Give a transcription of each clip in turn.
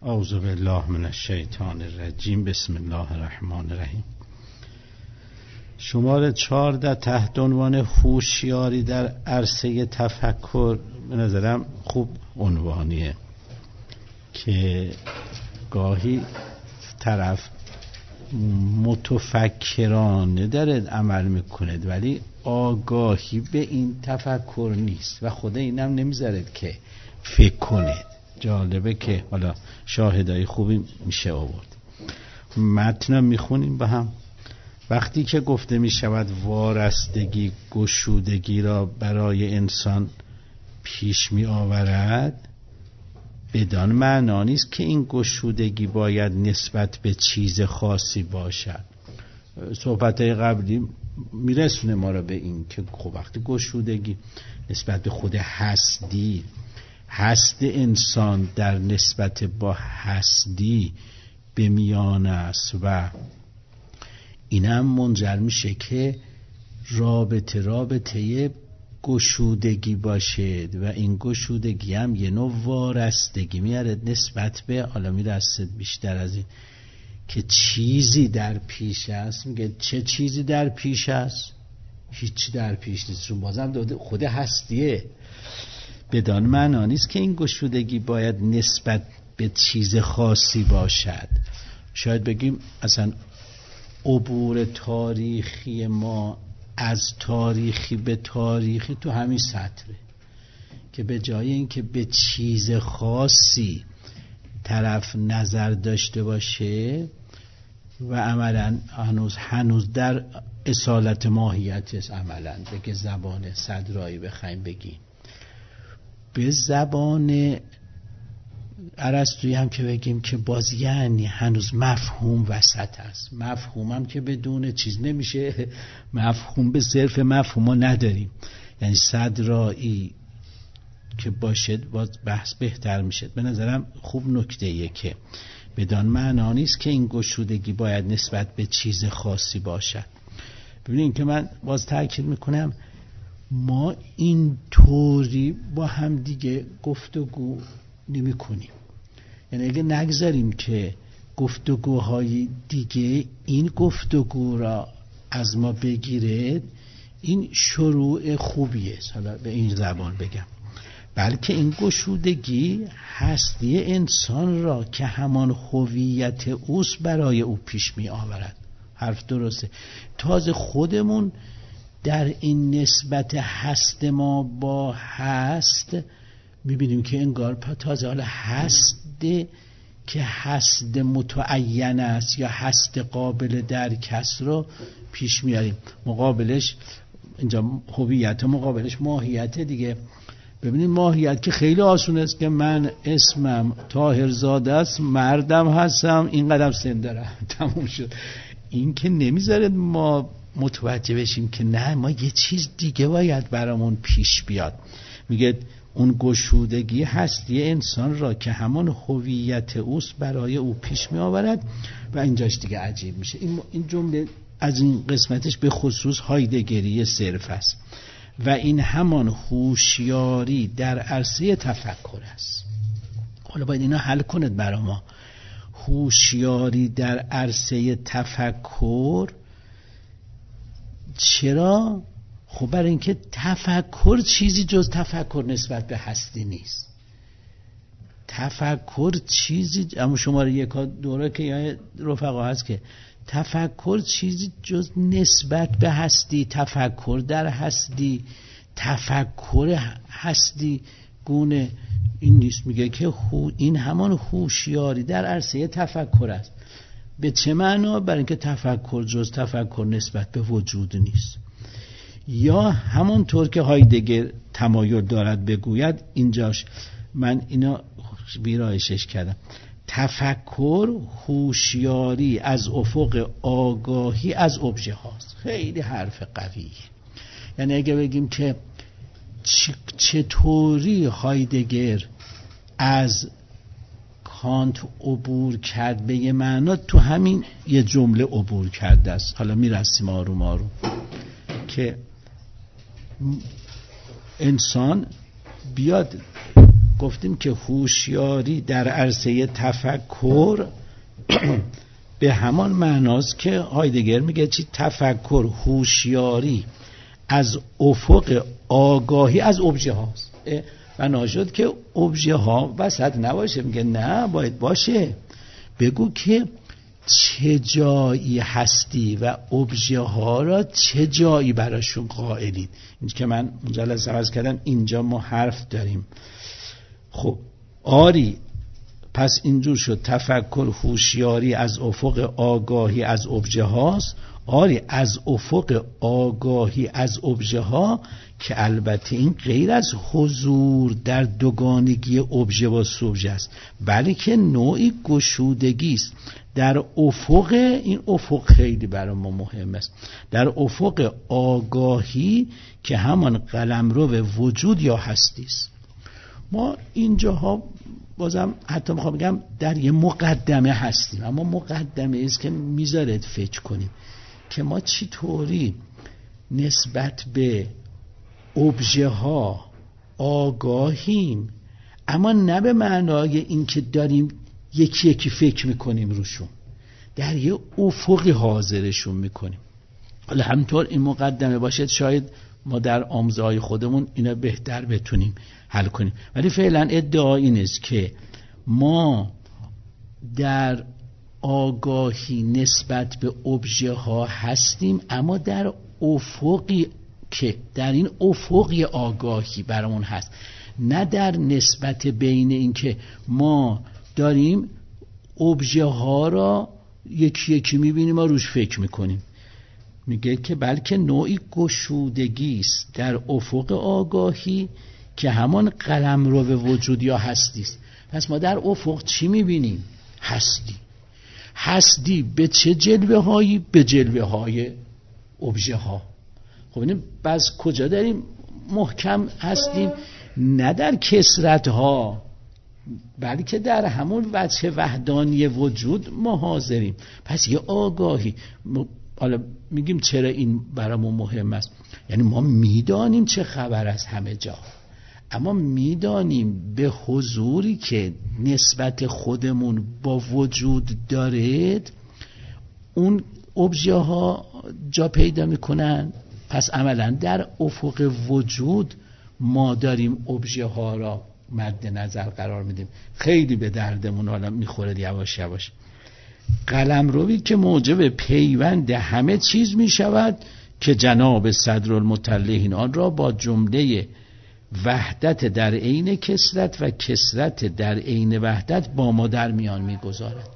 اعوذ بالله من الشیطان الرجیم. بسم الله الرحمن الرحیم. شماره 14 تحت عنوان هوشیاری در عرصه تفکر به نظرم خوب عنوانیه که گاهی طرف متفکرانه داره عمل میکنه ولی آگاهی به این تفکر نیست و خدا اینم نمیذارد که فکر کنید. جالبه که حالا شاهدای خوبی میشه آورد. متن میخونیم با هم. وقتی که گفته میشود وارستگی گشودگی را برای انسان پیش می آورد، بدان معنا نیست که این گشودگی باید نسبت به چیز خاصی باشد. صحبت‌های قبلی میرسونه ما را به این که خب وقتی گشودگی نسبت به خود هست انسان در نسبت با هستی به میان است و اینم منجر میشه که رابطه گشودگی باشد و این گشودگی هم یه نوع وارستگی میاره نسبت به، حالا میرسد بیشتر از این که چیزی در پیش است. میگه چه چیزی در پیش است؟ هیچی در پیش نیست، چون بازم خود هستیه. بدان معنا نیست که این گشودگی باید نسبت به چیز خاصی باشد. شاید بگیم اصلا عبور تاریخی ما از تاریخی به تاریخی تو همین سطره که به جای اینکه به چیز خاصی طرف نظر داشته باشه و عملا هنوز در اصالت ماهیت است، عملا بگه زبان صدرایی بخوایم بگیم به زبان ارسطویی هم که بگیم که باز یعنی هنوز مفهوم وسط است. مفهوم هم که بدون چیز نمیشه، مفهوم به صرف مفهوم ما نداریم، یعنی صدرایی که باشد باز بحث بهتر میشه. به نظرم خوب نکته‌ایه که بدان معنا نیست که این گشودگی باید نسبت به چیز خاصی باشد. ببینید که من باز تاکید میکنم ما این طوری با هم دیگه گفتگو نمی کنیم. یعنی اگه نگذاریم که گفتگوهای دیگه این گفتگو را از ما بگیره، این شروع خوبیه، حالا به این زبان بگم، بلکه این گشودگی هستی انسان را که همان هویت اوست برای او پیش می آورد. حرف درسته. تازه خودمون در این نسبت هست ما با هست میبینیم که انگار تازه حالا هست که هست متعین است یا هست قابل درک است رو پیش میاریم. مقابلش اینجا هویت، مقابلش ماهیت دیگه. ببینید ماهیت که خیلی آسون است که من اسمم طاهرزاده است، مردم هستم، این قدم سن دارم، تموم شد. این که نمیذاره ما متوجه بشیم که نه، ما یه چیز دیگه باید برامون پیش بیاد. میگه اون گشودگی هستی انسان را که همان هویت اوست برای او پیش می آورد و اینجاش دیگه عجیب میشه. این جمله از این قسمتش به خصوص هایدگری صرف است و این همان هوشیاری در عرصه تفکر است. حالا باید اینا حل کنید برای ما. هوشیاری در عرصه تفکر چرا؟ خب برای اینکه تفکر چیزی جز تفکر نسبت به هستی نیست. تفکر چیزی، اما شماره 1 دوره که یا رفقا هست که تفکر چیزی جز نسبت به هستی، تفکر در هستی، تفکر هستی گونه این نیست. میگه که این همان هوشیاری در عرصه تفکر است. به چه معنا؟ برای اینکه تفکر جز تفکر نسبت به وجود نیست. یا همونطور که هایدگر تمایل دارد بگوید، اینجاش من اینا ویرایشش کردم، تفکر هوشیاری از افق آگاهی از ابژه هاست. خیلی حرف قویه. یعنی اگه بگیم که چطوری هایدگر از کانت عبور کرد به یه معنا، تو همین یه جمله عبور کرده است. حالا میرسیم آروم آروم که انسان بیاد گفتیم که هوشیاری در عرصه تفکر به همان معناست که هایدگر میگه چی؟ تفکر هوشیاری از افق آگاهی از ابژه هاست. بنا شد که ابژه ها وسط نباشه. میگه نه، باید باشه. بگو که چه جایی هستی و ابژه ها را چه جایی براشون قائلید. این که من جلسه عرض کردم اینجا ما حرف داریم. خب آری، پس اینجور شد تفکر هوشیاری از افق آگاهی از ابژه هاست. آری از افق آگاهی از ابژه ها، که البته این غیر از حضور در دوگانگی ابژه با سوژه است، بلکه نوعی گشودگی است در افق. این افق خیلی برای ما مهم است. در افق آگاهی که همان قلمرو وجود یا هستی است. ما اینجاها بازم حتی میخوام بگم در یه مقدمه هستیم، اما مقدمه است که میذارد فکر کنیم که ما چطوری نسبت به ابژه ها آگاهیم، اما نه به معنای این که داریم یکی یکی فکر میکنیم روشون، در یه افقی حاضرشون میکنیم. حالا همینطور این مقدمه باشد شاید ما در آموزه‌های خودمون اینا بهتر بتونیم حل کنیم، ولی فعلا ادعا این است که ما در آگاهی نسبت به ابژه ها هستیم، اما در افقی که در این افقی آگاهی برامون هست، نه در نسبت بین این که ما داریم ابژه ها را یکی یکی میبینیم و روش فکر میکنیم. میگه که بلکه نوعی گشودگی است در افق آگاهی که همان قلمرو وجود یا هستی است. پس ما در افق چی میبینیم؟ هستی به چه جلوه هایی؟ به جلوه های ابژه ها. خب اینه بس کجا داریم محکم هستیم؟ نه در کثرت ها، بلکه در همون وجه وحدانی وجود ما حاضریم. پس یه آگاهی. حالا میگیم چرا این برامون مهم است؟ یعنی ما میدانیم چه خبر از همه جا، اما میدانیم به حضوری که نسبت خودمون با وجود دارد اون ابژه ها جا پیدا میکنن. پس عملا در افق وجود ما داریم ابژه ها را مد نظر قرار میدیم. خیلی به دردمون حالا میخوره یواش یواش. قلمروی که موجب پیوند همه چیز میشود که جناب صدرالمطلعین آن را با جمله وحدت در عین کثرت و کثرت در عین وحدت با ما در میان میگذارد.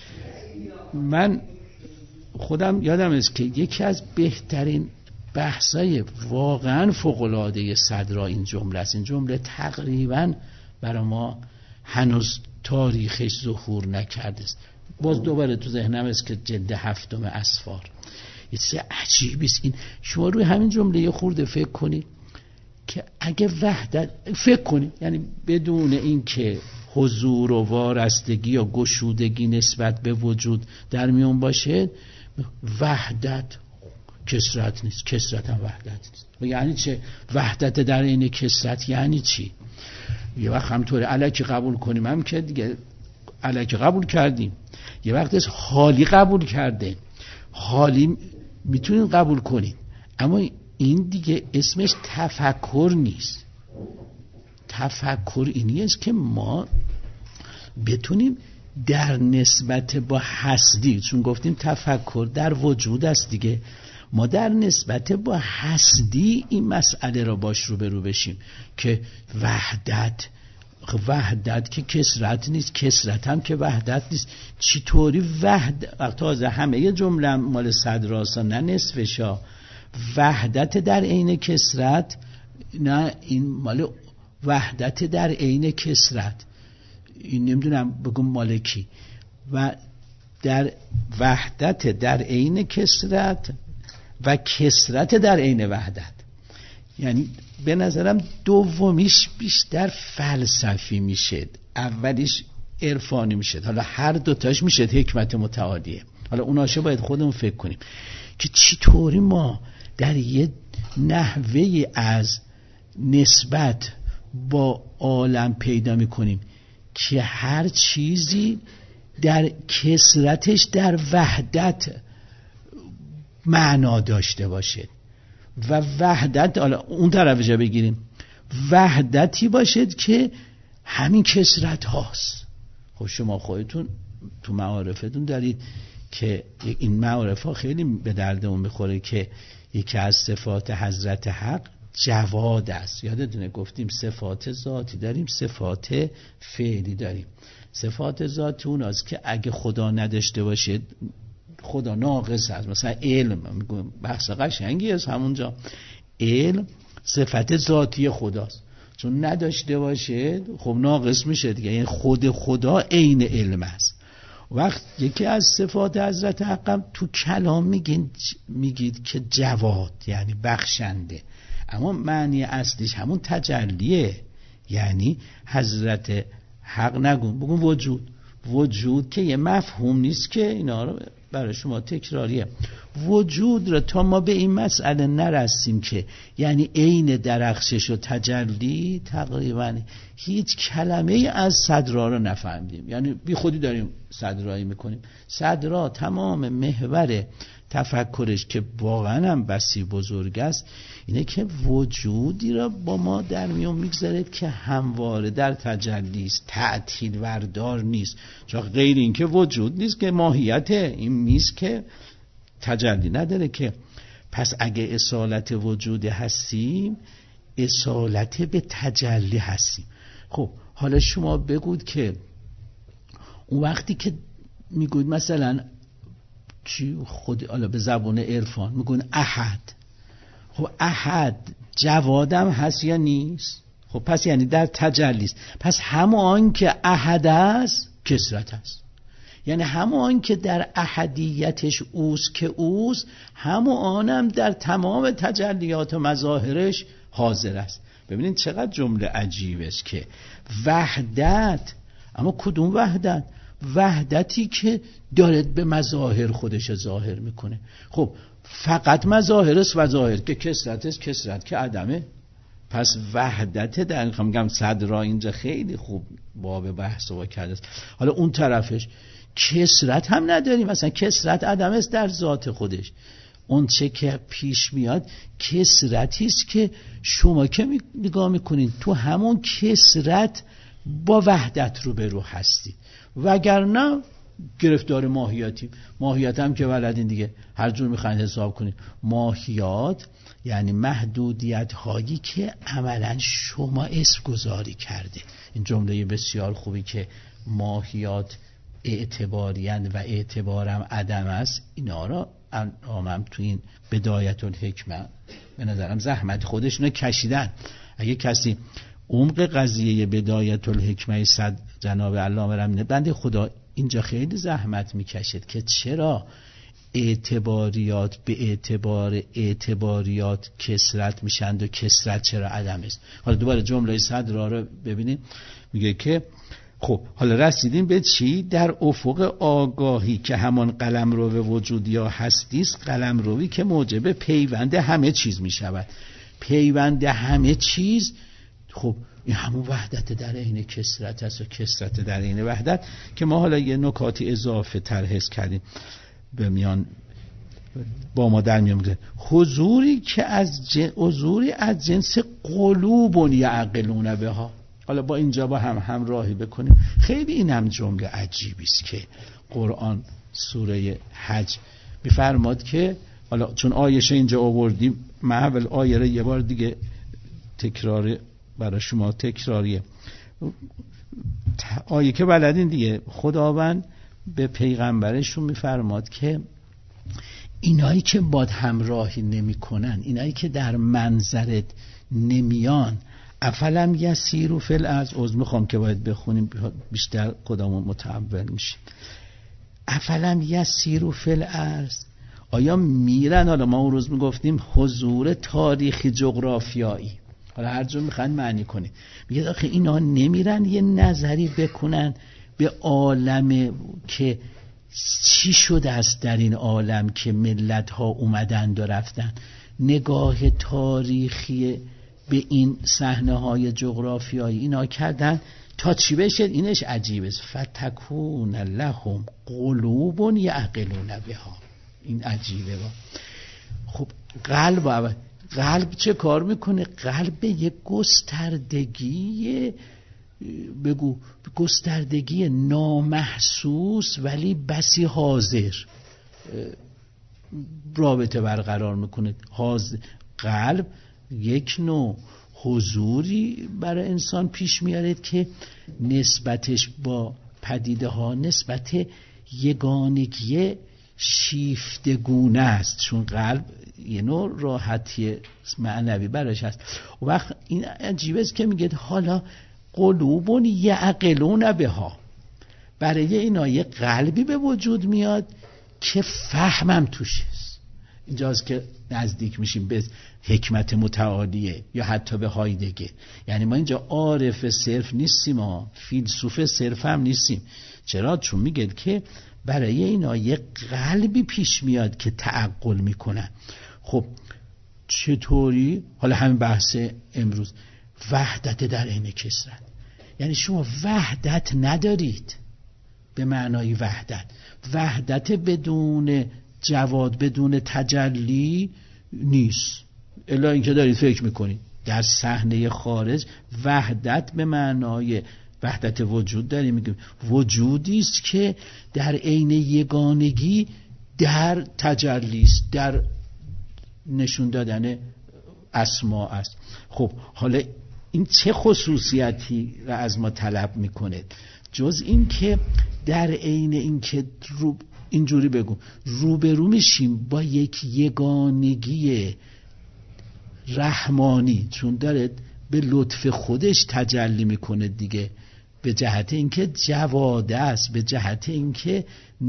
من خودم یادم است که یکی از بهترین بحثای واقعا فوق‌العاده صدر این جمله است. این جمله تقریبا برای ما هنوز تاریخش ظهور نکرده است. باز دوباره تو ذهنم است که جلد 7 اسفار. یه چیز عجیبی است این. شما روی همین جمله یه خورده فکر کنید که اگه وحدت فکر کنید، یعنی بدون این که حضور و وارستگی یا گشودگی نسبت به وجود در میون باشه، وحدت کثرت نیست، کثرت هم وحدت نیست. و یعنی چه وحدت در این کثرت؟ یعنی چی؟ یه وقت همطوره الکی قبول کنیم، هم که دیگه الکی قبول کردیم. یه وقت از حالی قبول کرده، حالی میتونین قبول کنید، اما این دیگه اسمش تفکر نیست. تفکر اینی است که ما بتونیم در نسبت با هستی، چون گفتیم تفکر در وجود است دیگه، ما در نسبت با هستی این مسئله را باش روبرو بشیم که وحدت که کثرت نیست، کثرت هم که وحدت نیست. چطوری وحدت؟ تازه همه یه جمله مال صدراسا، نه نصفشا. وحدت در عین کثرت، نه این مال وحدت در عین کثرت، این نمیدونم بگم مالکی. و در وحدت در عین کثرت و کثرت در عین وحدت. یعنی به نظرم دومیش بیشتر فلسفی میشه، اولیش عرفانی میشه. حالا هر دوتاش میشه حکمت متعالیه. حالا اوناشو باید خودمون فکر کنیم که چطوری ما در یه نحوه از نسبت با عالم پیدا میکنیم که هر چیزی در کثرتش در وحدت معنا داشته باشه و وحدت، حالا اون طرفش بگیریم، وحدتی باشد که همین کثرت هاست. خب شما خودتون تو معارفتون دارید که این معارف ها خیلی به دردمون میخوره که یکی از صفات حضرت حق جواد است. یادتونه گفتیم صفات ذاتی داریم، صفات فعلی داریم. صفات ذاتی اون است که اگه خدا نداشته باشه خدا ناقص است. مثلا علم، میگم بحث قشنگی است همونجا، علم صفت ذاتی خداست، چون نداشته باشه خب ناقص میشه دیگه، یعنی خود خدا عین علم است. وقت یکی از صفات حضرت حق تو کلام میگید که جواد یعنی بخشنده، اما معنی اصلیش همون تجلیه. یعنی حضرت حق نگون، بگون وجود. وجود که یه مفهوم نیست که اینا رو برای شما تکراریه. وجود رو تا ما به این مسئله نرسیم که یعنی عین درخشش و تجلی، تقریبا هیچ کلمه از صدرا رو نفهمیدیم. یعنی بی خودی داریم صدرایی میکنیم. صدرا تمام محور تفکرش که واقعا هم بسی بزرگ است اینه که وجودی را با ما در میون میگذارد که همواره در تجلی است، تعطیل وردار نیست. چون غیر این که وجود نیست که ماهیت این نیست که تجلی نداره که. پس اگه اصالت وجود هستیم، اصالت به تجلی هستیم. خب حالا شما بگوید که اون وقتی که میگوید مثلا چی خود، حالا به زبان عرفان میگن احد، خب احد جوادم هست یا نیست؟ خب پس یعنی در تجلی است. پس همون که احد است کثرت است، یعنی همون که در احدیتش اوست که اوست، همونم در تمام تجلیات و مظاهرش حاضر است. ببینید چقدر جمله عجیب است که وحدت، اما کدوم وحدت؟ وحدتی که دارد به مظاهر خودش ظاهر میکنه. خب فقط مظاهر است و ظاهر که کثرت است، کثرت که عدمه. پس وحدت در میگم صدرا اینجا خیلی خوب باب بحث و کرده است. حالا اون طرفش کثرت هم نداریم، مثلا کثرت عدم است در ذات خودش. اون چه که پیش میاد کثرتی است که شما که نگاه میکنید تو همون کثرت با وحدت رو به رو هستید، وگرنه گرفتار ماهیتی. ماهیت هم که بلدین دیگه، هر جور میخواین حساب کنید. ماهیات یعنی محدودیت هایی که عملا شما اسم گذاری کرده. این جمله بسیار خوبی که ماهیات اعتباریند و اعتبارم عدم است، اینا را هم تو این بدایت الحکمه به نظرم زحمت خودشونو کشیدن. اگه کسی عمق قضیه بدایت الحکمه صد جناب علامه رمینه بنده خدا اینجا خیلی زحمت میکشد که چرا اعتباریات به اعتبار اعتباریات کثرت میشند و کثرت چرا عدم است. حالا دوباره جمله صدرا رو ببینیم، میگه که خب حالا رسیدیم به چی؟ در افق آگاهی که همان قلمرو وجود یا هستی است، قلمروی که موجب پیوند همه چیز میشود. پیوند همه چیز، خب این همون وحدت در عین کثرت است و کثرت در عین وحدت، که ما حالا یه نکاتی اضافه تر حس کردیم به میان با ما در میان میگه حضوری که حضوری از جنس قلوب یعقلون بها. حالا با اینجا با هم همراهی بکنیم. خیلی این هم جمله عجیبی است که قرآن سوره حج میفرماد که، حالا چون آیشه اینجا آوردیم محول آیه را یه بار دیگه تکرار برای شما تکراریه. آیه که بلدین دیگه، خداوند به پیغمبرشون میفرماد که اینایی که باد همراهی نمی کنن، اینایی که در منظرت نمیان، افلم یسیروا فی الارض، عذر میخوام که باید بخونیم بیشتر خودمون متعول میشیم. افلم یسیروا فی الارض، آیا میرن؟ حالا ما اون روز میگفتیم حضور تاریخی جغرافیایی، حالا هر جور میخوان معنی کنه. میگه آخه اینا نمیرن یه نظری بکنن به عالم که چی شده است در این عالم که ملت ها اومدن و رفتن، نگاه تاریخی به این صحنه های جغرافیایی اینا کردن تا چی بشه؟ اینش عجیبه. فتکون لهم قلوب یعقلون بها. این عجیبه. خب قلب چه کار میکنه؟ قلب یک گستردگی نامحسوس ولی بسی حاضر رابطه برقرار میکنه. قلب یک نوع حضوری برای انسان پیش میاره که نسبتش با پدیده ها نسبت یگانگی شیفتگونه است، چون قلب یه نوع راحتی معنوی براش هست. و وقت این عجیبه است که میگه حالا قلوبون یعقلون بها، برای اینا یه قلبی به وجود میاد که فهمم توش است. اینجاست که نزدیک میشیم به حکمت متعالیه یا حتی به هایدگر. یعنی ما اینجا عارف صرف نیستیم، ما فیلسوف صرف هم نیستیم. چرا؟ چون میگه که برای اینا یه قلبی پیش میاد که تعقل میکنن. خب چطوری؟ حالا همین بحث امروز، وحدت در عین کثرت. یعنی شما وحدت ندارید به معنای وحدت بدون جواد، بدون تجلی نیست. الا اینکه دارید فکر میکنید در صحنه خارج وحدت به معنای وحدت وجود داریم. میگیم وجودی است که در عین یگانگی در تجلی است، در نشون دادن اسما است. خب حالا این چه خصوصیتی را از ما طلب میکنه؟ جز این که در عین این که اینجوری بگم روبرو میشیم با یک یگانگی رحمانی، چون داره به لطف خودش تجلی میکنه دیگه، به جهت اینکه جواده است، به جهت اینکه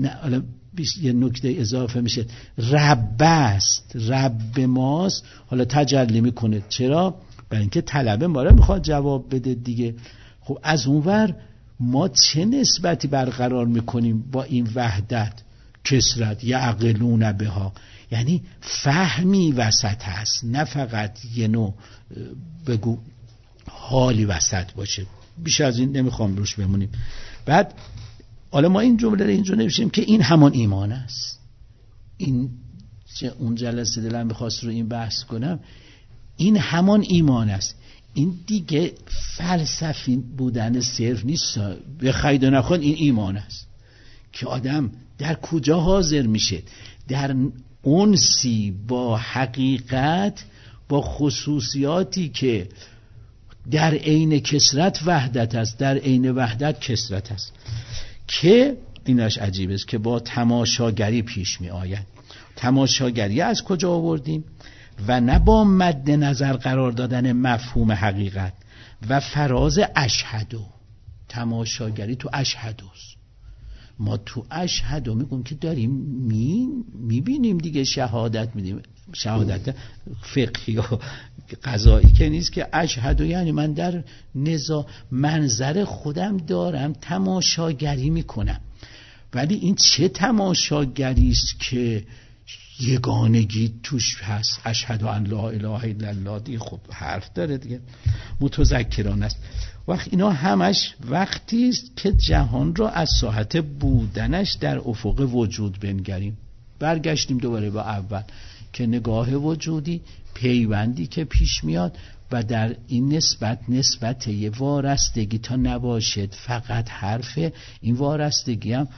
یه نکته اضافه میشه رب است، رب ماست. حالا تجلی میکنه. چرا؟ برای اینکه طلبه ما رو میخواد جواب بده دیگه. خب از اونور ما چه نسبتی برقرار میکنیم با این وحدت کثرت یعقلون بها؟ یعنی فهمی وسط هست، نه فقط یه نوع بگو حالی وسط باشه. بیش از این نمیخوام روش بمونیم. بعد حالا ما این جمله رو اینجا نوشتیم که این همان ایمان است. این اون جلسه دلم بخواست رو این بحث کنم، این همان ایمان است. این دیگه فلسفی بودن صرف نیست، بخواید و نخواید این ایمان است که آدم در کجا حاضر میشه؟ در انسی با حقیقت، با خصوصیاتی که در عین کثرت وحدت است، در عین وحدت کثرت است، که اینش عجیب است که با تماشاگری پیش می آید. تماشاگری از کجا آوردیم؟ و نه با مد نظر قرار دادن مفهوم حقیقت و فراز اشهدو. تماشاگری تو اشهدوست. ما تو اشهدو میگم که داریم میبینیم دیگه، شهادت میدیم. شهادت فقهی و قضایی که نیست، که اشهدو یعنی من در منظر خودم دارم تماشاگری میکنم. ولی این چه تماشاگری است که یگانگی توش هست؟ اشهد ان لا اله الا الله دیگه خب حرف داره دیگه، متذکران است. وقت اینا همش وقتی است که جهان را از ساحت بودنش در افق وجود بنگریم. برگشتیم دوباره با اول که نگاه وجودی، پیوندی که پیش میاد و در این نسبت یه وارستگی تا نباشد فقط حرفه، این وارستگی هم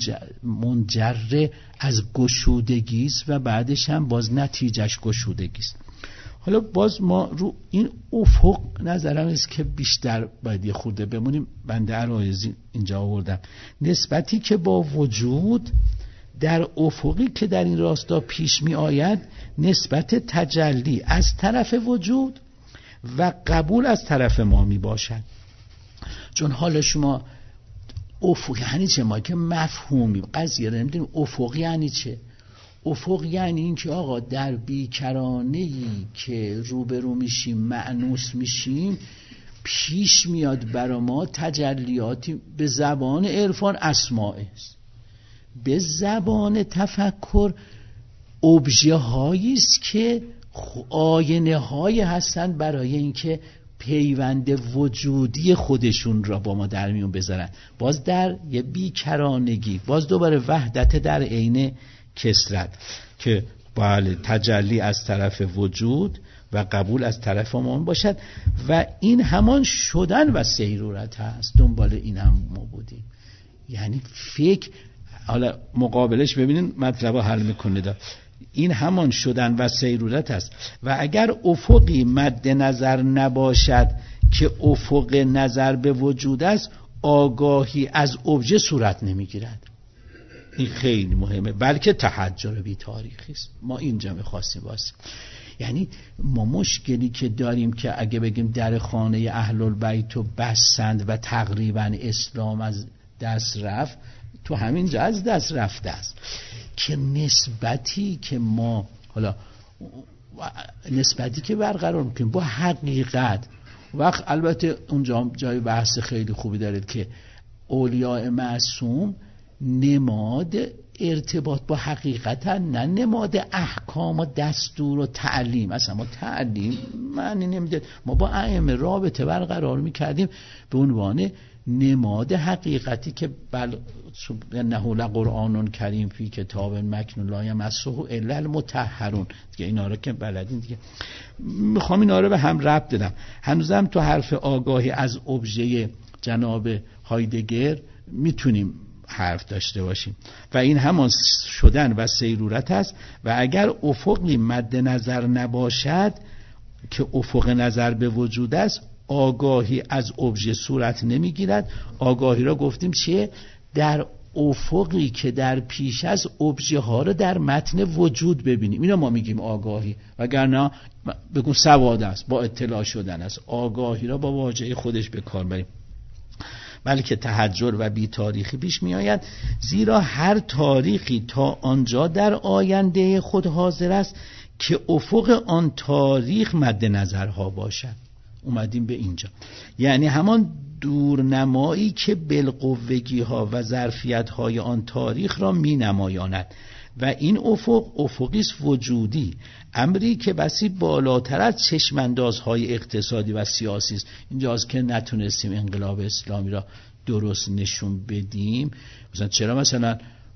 منجر از گشودگی است و بعدش هم باز نتیجهش گشودگی است. حالا باز ما رو این افق نظرم است که بیشتر باید یه خورده بمونیم. بنده عرایزی اینجا آوردم نسبتی که با وجود در افقی که در این راستا پیش می آید، نسبت تجلی از طرف وجود و قبول از طرف ما می باشد. چون حالا شما افق یعنی چه؟ ما که مفهومی قضیه رو نمیدونیم. افق یعنی چه؟ افق یعنی این که آقا در بیکرانه‌ای که روبرو میشیم، مأنوس میشیم، پیش میاد برای ما تجلیاتی به زبان عرفان اسماء است، به زبان تفکر ابژه هایی است که آینه های هستن برای اینکه پیوند وجودی خودشون را با ما در میون بذارن. باز در یه بیکرانگی، باز دوباره وحدت در عین کثرت، که بله تجلی از طرف وجود و قبول از طرف ما باشد و این همان شدن و سیرورت هست. دنبال این هم ما بودیم. یعنی فکر، حالا مقابلش ببینین مطلب رو حل میکنه دا. این همان شدن و سیرورت است و اگر افقی مد نظر نباشد که افق نظر به وجود است، آگاهی از ابژه صورت نمیگیرد. این خیلی مهمه، بلکه تحجر بی تاریخی است. ما اینجا می‌خواستیم واسه، یعنی ما مشکلی که داریم که اگه بگیم در خانه اهل البیت رو بستند و تقریبا اسلام از دست رفت، تو همین جا از دست رفته است که نسبتی که ما حالا نسبتی که برقرار میکنیم با حقیقت، وقت البته اونجا جای بحث خیلی خوبی دارید که اولیاء معصوم نماد ارتباط با حقیقت، نه نماد احکام و دستور و تعلیم. اصلا ما تعلیم معنی نمیده. ما با ائمه رابطه برقرار میکردیم به عنوان نماد حقیقتی که انه لقرآن کریم فی کتاب مکنون لا یمسه الا المطهرون. دیگه اینا رو که بلدین دیگه. میخوام اینا رو به هم ربط بدم. هنوزم تو حرف آگاهی از ابژه جناب هایدگر میتونیم حرف داشته باشیم و این همان شدن و سیرورت است و اگر افقی مد نظر نباشد که افق نظر به وجود است، آگاهی از ابژه صورت نمیگیرد. آگاهی را گفتیم چیه؟ در افقی که در پیش از ابژه ها رو در متن وجود ببینیم. اینا ما میگیم آگاهی، وگرنه بگم سواد است، با اطلاع شدن است. آگاهی را با واژه خودش به کار بریم، بلکه تحجر و بی تاریخی پیش می آید، زیرا هر تاریخی تا آنجا در آینده خود حاضر است که افق آن تاریخ مد نظرها باشد. اومدیم به اینجا، یعنی همان دورنمایی که بالقوگی ها و ظرفیت های آن تاریخ را می نمایاند و این افقی است وجودی، امری که بسی بالاتر از چشماندازهای اقتصادی و سیاسی است. اینجاست که نتونستیم انقلاب اسلامی را درست نشون بدیم. مثلا چرا مثلا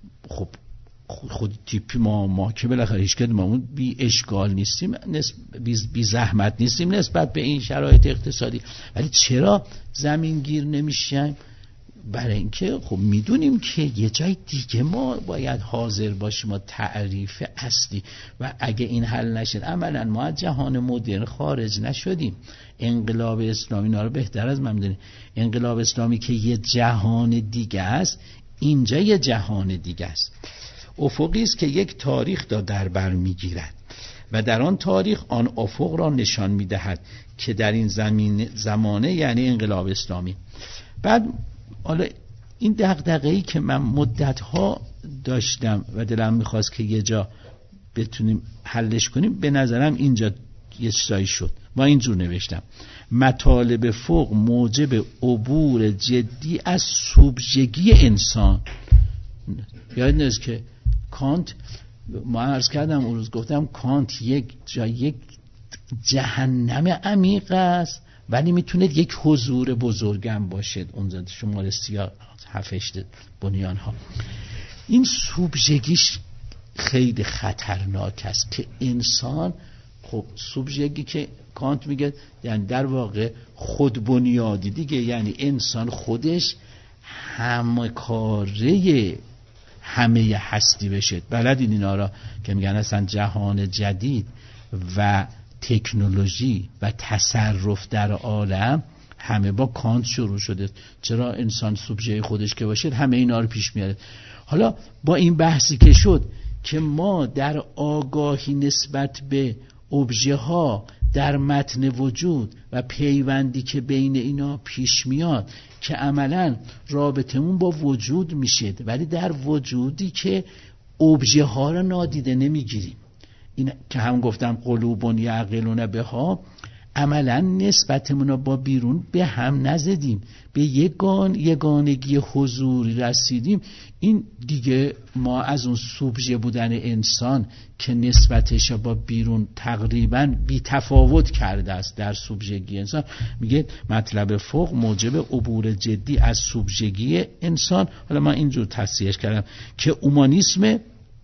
خود تیپی ما که بالاخره هیچ کدوم ما بی اشکال نیستیم، بی زحمت نیستیم نسبت به این شرایط اقتصادی، ولی چرا زمین گیر نمیشیم؟ برای اینکه خب میدونیم که یه جای دیگه ما باید حاضر باشیم و تعریف اصلی، و اگه این حل نشد عملا ما از جهان مدرن خارج نشدیم. انقلاب اسلامی رو بهتر از من میدونیم. انقلاب اسلامی که یه جهان دیگه است، اینجا یه جهان دیگه است. افقی است که یک تاریخ در بر میگیرد و در آن تاریخ آن افق را نشان میدهد که در این زمانه یعنی انقلاب اسلامی. بعد حالا این دغدغه‌ای که من مدت‌ها داشتم و دلم می‌خواست که یه جا بتونیم حلش کنیم، به نظرم اینجا یه چیزایی شد. ما اینجور نوشتم: مطالب فوق موجب عبور جدی از سوبژگی انسان. یاد نیست که کانت، ما عرض کردم اون روز، گفتم کانت یک جهنم عمیق است ولی میتونه یک حضور بزرگم باشه. اونجا شماره 37 بنیان ها. این سوبژگیش خیلی خطرناک است که انسان، خب سوبژگی که کانت میگه یعنی در واقع خود بنیادی دیگه، یعنی انسان خودش همکاره همه هستی بشه. بلدین اینا را که میگن اصلا جهان جدید و تکنولوژی و تصرف در عالم همه با کانت شروع شده. چرا انسان سوبژه خودش که باشه همه اینا رو پیش میاره. حالا با این بحثی که شد که ما در آگاهی نسبت به ابژه ها در متن وجود و پیوندی که بین اینا پیش میاد که عملا رابطمون با وجود میشه، ولی در وجودی که ابژه ها رو نادیده نمیگیریم. این که هم گفتم قلوبون یعقلون بها، عملا نسبتمون رو با بیرون به هم نزدیم، به یگانگی حضوری رسیدیم. این دیگه ما از اون سوبژه بودن انسان که نسبتش با بیرون تقریبا بی تفاوت کرده است در سوبژگی انسان، میگه مطلب فوق موجب عبور جدی از سوبژگی انسان. حالا من اینجور تصحیحش کردم که اومانیسم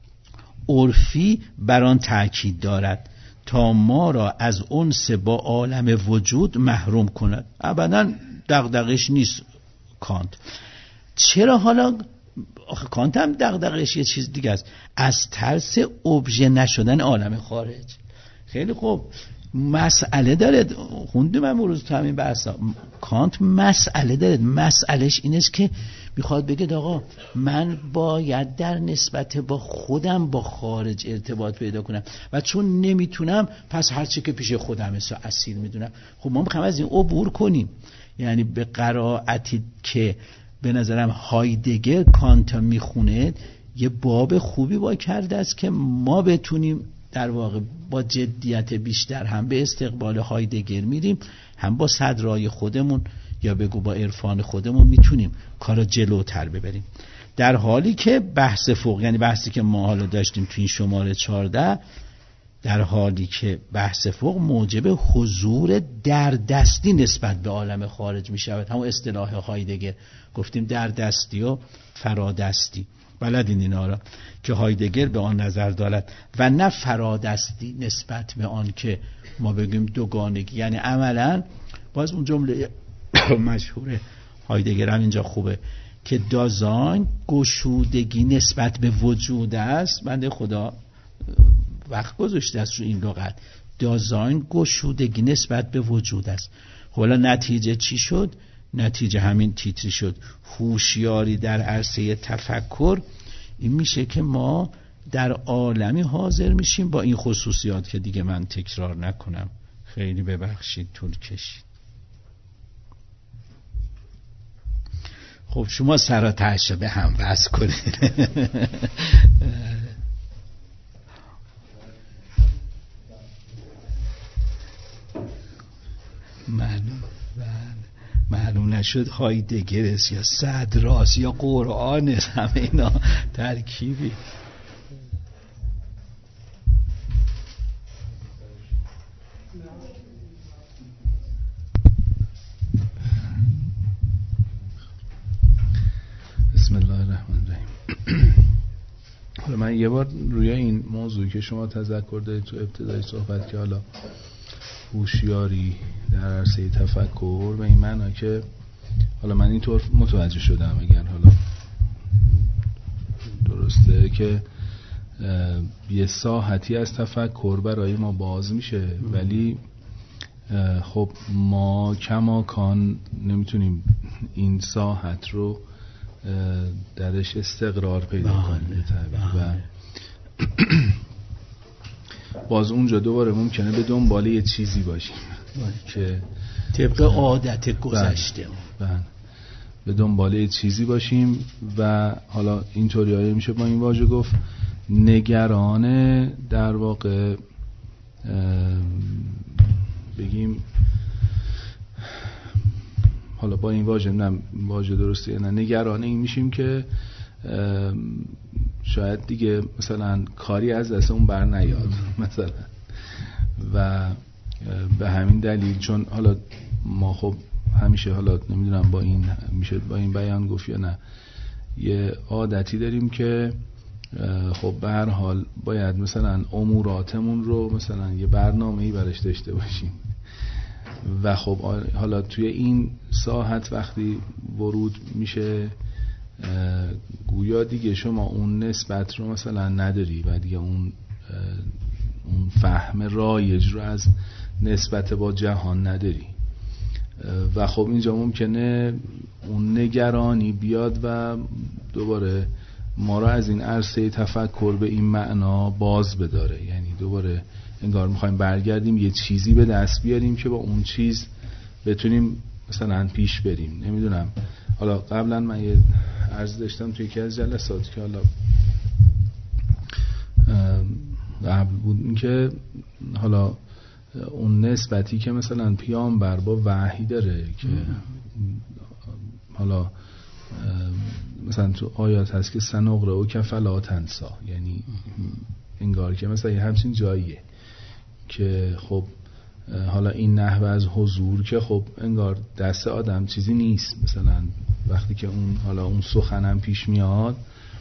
عرفی بر آن تأکید دارد تا ما را از انس با عالم وجود محروم کند. ابداً دغدغش نیست کانت. چرا حالا کانت هم دغدغش یه چیز دیگه است، از ترس ابژه نشدن عالم خارج. خیلی خوب، مسئله داره، خوندیم امروز تو همین بحثا، کانت مسئله داره. مسئلهش اینست که میخواد بگه آقا من باید در نسبت با خودم با خارج ارتباط پیدا کنم و چون نمیتونم پس هرچی که پیش خودم اصیل میدونم. خب ما میخوایم از این عبور کنیم. یعنی به قرائتی که به نظرم هایدگر کانت میخونه یه باب خوبی با کرده است که ما بتونیم در واقع با جدیت بیشتر هم به استقبال هایدگر میریم، هم با صدرای خودمون یا بگو با عرفان خودمون میتونیم کارا جلوتر ببریم. در حالی که بحث فوق، یعنی بحثی که ما حالا داشتیم تو این شماره 14، در حالی که بحث فوق موجب حضور در دستی نسبت به عالم خارج میشود. همون اصطلاح هایدگر گفتیم در دستی و فرادستی، بلدین اینا را که هایدگر به آن نظر دارد و نه فرادستی نسبت به آن که ما بگیم دوگانگی. یعنی عملا باز اون جمله مشهور هایدگر هم اینجا خوبه که دازاین گشودگی نسبت به وجود است. بنده خدا وقت گذاشته است رو این لغت، دازاین گشودگی نسبت به وجود است. حالا نتیجه چی شد؟ نتیجه همین تیتری شد، هوشیاری در عرصه تفکر. این میشه که ما در عالمی حاضر میشیم با این خصوصیات که دیگه من تکرار نکنم. خیلی ببخشید طول کشید. خب شما سراتش به هم وصل کنید. معلوم نشد هایدگر است یا صدراست یا قرآن است، همه اینا ترکیبی. بسم الله الرحمن الرحیم. حالا من یه بار روی این موضوعی که شما تذکر دارید تو ابتدای صحبت که حالا هوشیاری در عرصه تفکر به این معنی که حالا من اینطور متوجه شدم، اگر حالا درسته که یه ساحتی از تفکر برای ما باز میشه، ولی خب ما کماکان نمیتونیم این ساحت رو درش استقرار پیدا کنیم و باز اونجا دوباره ممکنه به دنبال یه چیزی باشیم که طبق عادت گذشته به دنبال یه چیزی باشیم و حالا اینطوری هایی میشه با این واژه گفت نگران، در واقع بگیم حالا با این واژه درسته نه، نگران این میشیم که شاید دیگه مثلا کاری از دست اون بر نیاد مثلا، و به همین دلیل چون حالا ما خب همیشه حالا نمیدونم با این میشه با این بیان گفت یا نه، یه عادتی داریم که خب به هر حال باید مثلا اموراتمون رو مثلا یه برنامه‌ای برش داشته باشیم و خب حالا توی این ساحت وقتی ورود میشه گویا دیگه شما اون نسبت رو مثلا نداری و دیگه اون فهم رایج رو از نسبت با جهان نداری و خب اینجا ممکنه اون نگرانی بیاد و دوباره ما رو از این عرصه تفکر به این معنا باز بداره. یعنی دوباره انگار میخوایم برگردیم یه چیزی به دست بیاریم که با اون چیز بتونیم مثلا پیش بریم. نمیدونم حالا قبلا من یه عرض داشتم توی یکی از جلسات که حالا قبل بود این که حالا اون نسبتی که مثلا پیامبر با وحی داره که حالا مثلا تو آیات هست که سنقرئک فلا تنسی، یعنی انگار که مثلا یه همچین جاییه که خب حالا این نحوه از حضور که خب انگار دست آدم چیزی نیست، مثلا وقتی که اون حالا اون سخنم پیش میاد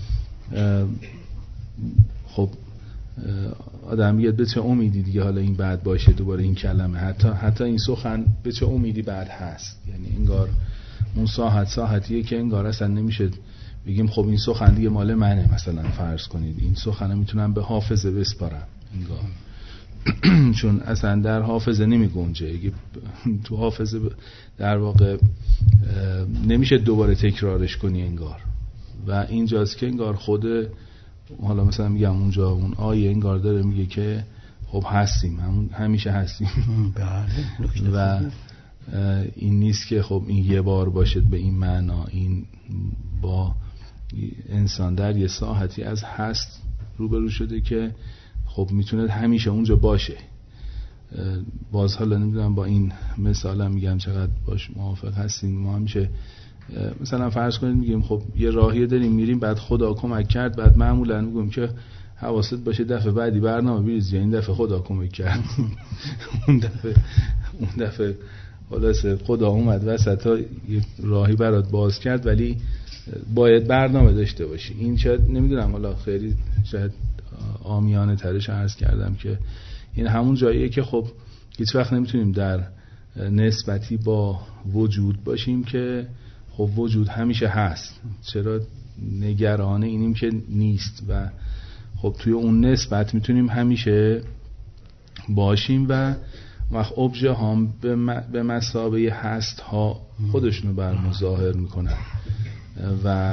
خب آدم میگه به چه امیدی دیگه حالا این بعد باشه دوباره این کلمه، حتی این سخن به چه امیدی بعد هست، یعنی انگار اون ساحتیه که انگار اصلا نمیشه بگیم خب این سخن دیگه مال منه، مثلا فرض کنید این سخن میتونم به حافظه بسپارم انگار چون اصلا در حافظه نمی گنجه، تو حافظه در واقع نمیشه دوباره تکرارش کنی انگار، و اینجاست که انگار خود حالا مثلا میگم اونجا اون آیه انگار داره میگه که خب هستیم، همیشه هستیم و این نیست که خب این یه بار باشد به این معنا، این با انسان در یه ساحتی از هست روبرو شده که خب میتونه همیشه اونجا باشه. باز حالا نمیدونم با این مثالم میگم چقدر باش موافق هستین. ما همیشه مثلا فرض کنید میگیم خب یه راهی داریم میریم، بعد خدا کمک کرد، بعد معمولا میگم که حواست باشه دفعه بعدی برنامه بریزی، این دفعه خدا کمک کرد اون دفعه خلاصه خدا اومد وسطا یه راهی برات باز کرد، ولی باید برنامه داشته باشی. این شاید نمیدونم حالا خیلی شاید عامیانه ترش عرض کردم که این همون جاییه که خب هیچ وقت نمیتونیم در نسبتی با وجود باشیم که خب وجود همیشه هست، چرا نگران اینیم که نیست، و خب توی اون نسبت میتونیم همیشه باشیم و وقت ابژه ها به مثابه هست ها خودشونو برمون ظاهر میکنن و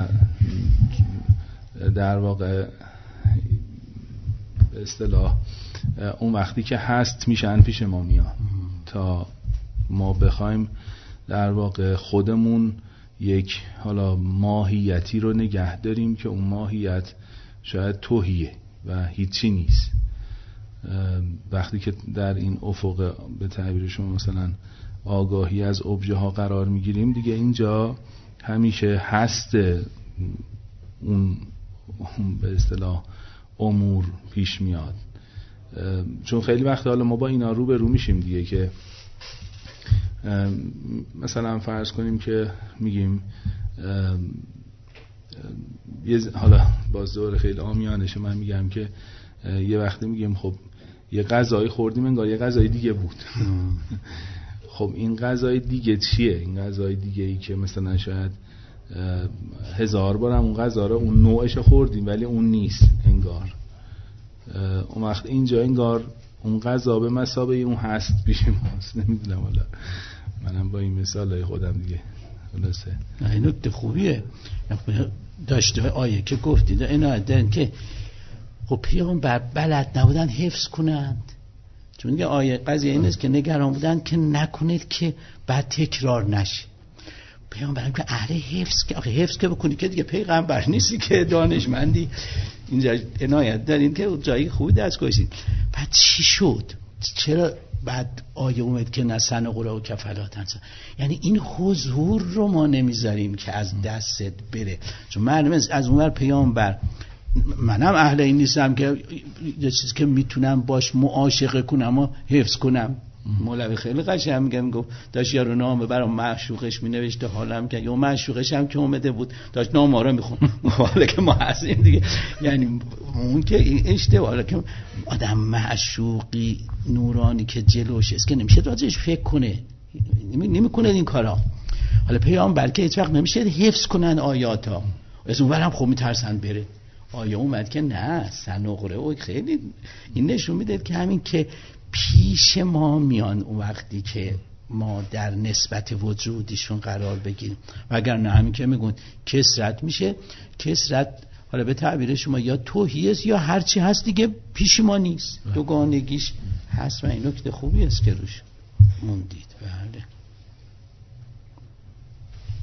در واقع به اصطلاح اون وقتی که هست میشن پیش ما میان تا ما بخوایم در واقع خودمون یک حالا ماهیتی رو نگه داریم که اون ماهیت شاید توهیه و هیچی نیست. وقتی که در این افق به تعبیر شما مثلا آگاهی از ابژه ها قرار میگیریم دیگه اینجا همیشه هست اون به اصطلاح امور پیش میاد. چون خیلی وقت حالا ما با اینا رو به رو میشیم دیگه که مثلا فرض کنیم که میگیم حالا باز دوره خیلی عامیانشه من میگم که یه وقتی میگیم خب یه غذایی خوردیم انگار یه غذای دیگه بود خب این غذای دیگه چیه؟ این غذای دیگه ای که مثلا شاید 1000 بارم اون غذا رو اون نوعش خوردیم ولی اون نیست انگار. اون وقت اینجا انگار اون غذا به مثابه اون هست پیش ماست. نمیدونم حالا منم با این مثالای خودم دیگه خلاصه این نکته خوبیه داشته آیه که گفتید اینا دارن که خب پیامبر بلد نبودن حفظ کنند، چون دیگه آیه قضیه این است که نگران بودن که نکنید که بعد تکرار نشه. پیامبر که اهل حفظ که آخه حفظ که بکنی که دیگه پیغمبر نیستی که دانشمندی. اینجا عنایت دارین که جایی خوبی دست گذاشتید. بعد چی شد؟ چرا بعد آیه اومد که نسن قرا و کفلا تنسا؟ یعنی این حضور رو ما نمیذاریم که از دستت بره. چون معلومه از اونور پیامبر منم اهل این نیستم که یه چیزی که میتونم باش معاشقه کنم و حفظ کنم. مولوی خیلی قشنگ میگم گفت داشت یارو نامه برام معشوقش مینوشته حالم که یا معشوقش هم که اومده بود داشت نامه رو میخون حالا که ما هستیم دیگه، یعنی اون که این اشتباه. حالا که آدم معشوقی نورانی که جلوش است که نمیشه راجعش فکر کنه، نمیکنه این کارا. حالا پیامبر که هیچ وقت نمیشه حفظ کنن آیاتا، از اون ورم خب میترسن بره. آیه اومد که نه سنقره و خیلی این نشون میده که همین که پیش ما میان اون وقتی که ما در نسبت وجودیشون قرار بگیریم، وگر نه همین که میگون کسرت میشه. کسرت حالا به تعبیر شما یا توهی است یا هرچی هست دیگه پیش ما نیست، دوگانگیش هست و این نکته خوبی است که روش موندید. بله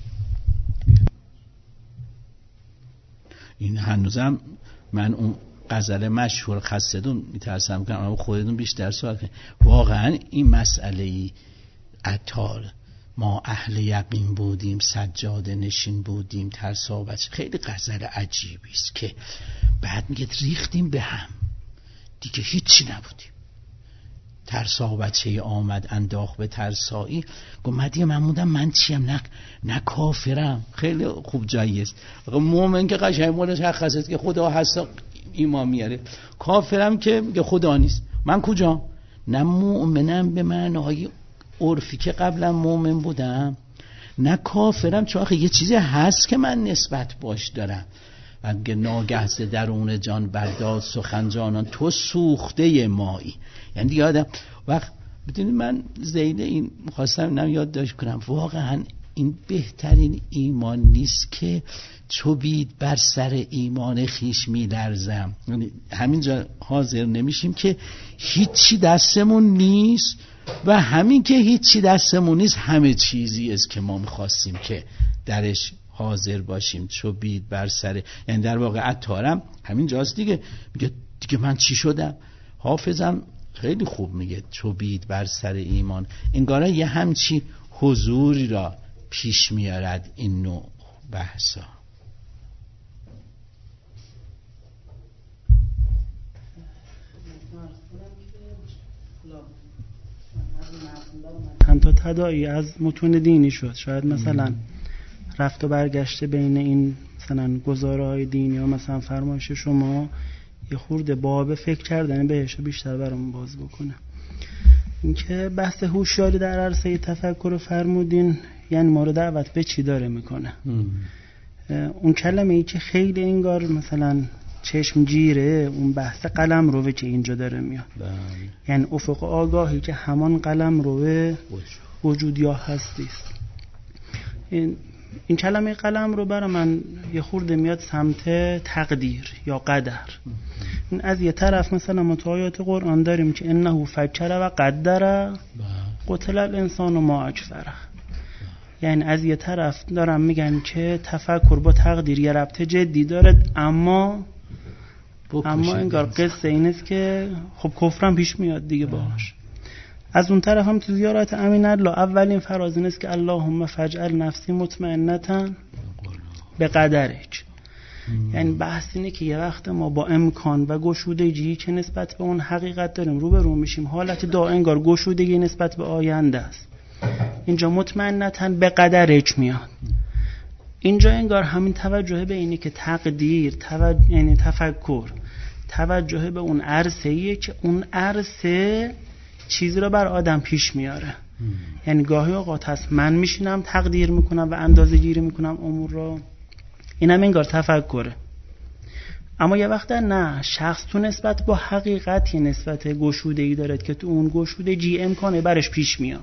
این هنوزم من اون غزل مشهور خستون میترسم کنم اما خودتون بیشتر سوال کنید. واقعا این مسئله عطار ما اهل یقین بودیم سجاده نشین بودیم ترسابت خیلی غزل عجیبی است که بعد میگه ریختیم به هم دیگه هیچی نبودیم. ترسا بچه آمد انداخت به ترسایی گفت مدی محمودم من چیم نه کافرم. خیلی خوب جایی است. مومن که قشنگ مشخص است که خدا هست ایمان میاره. کافرم که میگه خدا نیست. من کجا؟ نه مؤمنم به معنای عرفی که قبلا مومن بودم نه کافرم چون آخه یه چیزی هست که من نسبت باش دارم. و میگه ناگه ز درون جان برداد سخن جانان تو سوخته مایی. یعنی دیگه آدم وقت بدونید من زیده این خواستم یادداشت کنم واقعا این بهترین ایمان نیست که چوبید بر سر ایمان خیش میلرزم. یعنی همینجا حاضر نمیشیم که هیچی دستمون نیست و همین که هیچی دستمون نیست همه چیزی است که ما میخواستیم که درش حاضر باشیم. چوبید بر سر یعنی در واقع عطارم همین جاست دیگه. میگه دیگه من چی شدم؟ حافظم خیلی خوب میگه چوبید بر سر ایمان. انگاره یه همچی حضوری را پیش میارد این نوع بحثا. چند تا تداعی از متون دینی شد. شاید مثلا رفت و برگشته بین این مثلا گزارهای دینی و مثلا فرمایش شما یه خورده باب فکر کردن بهش بیشتر برامون باز بکنه. اینکه بحث هوشیاری در عرصه تفکر فرمودین یعنی ما رو دعوت به چی داره میکنه؟ اون کلمه ای که خیلی انگار مثلا چشم جیره اون بحث قلم روه که اینجا داره میاد. یعنی افق آگاهی که همان قلم روه وجود یا هستی است. این کلمه قلم رو برای من یه خورده میاد سمت تقدیر یا قدر. این از یه طرف مثلا ما تو آیات قرآن داریم که انه فکر و قدر قتل الانسان ما اکفره. یعنی از یه طرف دارم میگن که تفکر با تقدیر یه ربط جدی داره اما انگار قصه این است که خب کفرم پیش میاد دیگه باش. از اون طرف هم تو زیارت امین الله اولین فراز این است که اللهم فجعل نفسی مطمئنة به قدرک. یعنی بحث اینه که یه وقت ما با امکان و گشودگی که نسبت به اون حقیقت داریم روبرو میشیم حالت دا انگار گشودگی نسبت به آینده است. اینجا مطمئنة به قدرک میاد. اینجا انگار همین توجه به اینه که تقدیر یعنی تفکر توجه به اون عرصه‌ایه که اون عرصه چیزی رو بر آدم پیش میاره. یعنی گاهی اوقات هست من میشینم تقدیر میکنم و اندازه گیری میکنم امور رو. اینم انگار تفکره. اما یه وقت نه شخص تو نسبت با حقیقت یه نسبت گشودگی داره که تو اون گشودگی امکانه برش پیش میاد.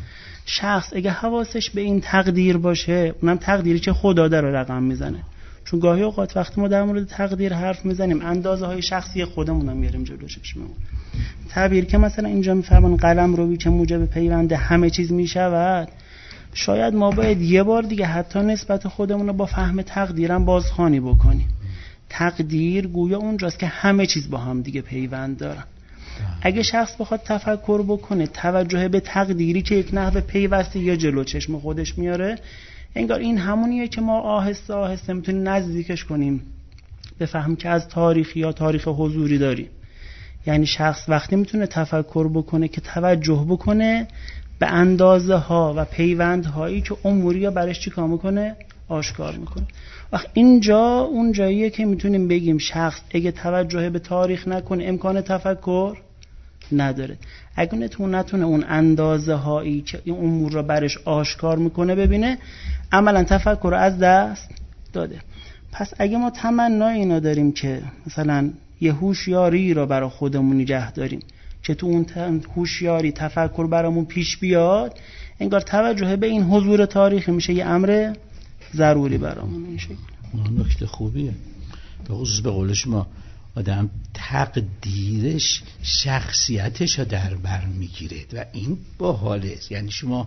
شخص اگه حواسش به این تقدیر باشه اونم تقدیری که خدا داره رقم میزنه. چون گاهی اوقات وقتی ما در مورد تقدیر حرف میزنیم اندازه های شخصی خودمون هم میاریم جلو چشممون. تعبیر که مثلا اینجا میفرمان قلم روی که موجب پیوند همه چیز میشود، شاید ما باید یه بار دیگه حتی نسبت خودمون رو با فهم تقدیرم بازخوانی بکنیم. تقدیر گویا اونجاست که همه چیز با هم دیگه پیوند دارن. اگه شخص بخواد تفکر بکنه توجه به تقدیری که یک نحو پیوسته یا جلو چشم خودش میاره، انگار این همونیه که ما آهسته آهسته میتونیم نزدیکش کنیم به فهم که از تاریخی یا تاریخ حضوری داریم. یعنی شخص وقتی میتونه تفکر بکنه که توجه بکنه به اندازه ها و پیوند هایی که اموری یا برش چی کار میکنه آشکار میکنه. وقت اینجا اون جاییه که میتونیم بگیم شخص اگه توجه به تاریخ نکنه امکان تفکر نداره. اگه نتونه اون اندازه هایی که این امور رو برش آشکار میکنه ببینه، عملا تفکر رو از دست داده. پس اگه ما تمنای اینا داریم که مثلا یه هوشیاری رو برای خودمون نگه داریم که تو اون هوشیاری تفکر برامون پیش بیاد، انگار توجه به این حضور تاریخی میشه یه امر ضروری برامون میشه. نکته خوبیه. به خصوص به قول شما آدم تقدیرش شخصیتش رو در بر میگیره و این باحاله. یعنی شما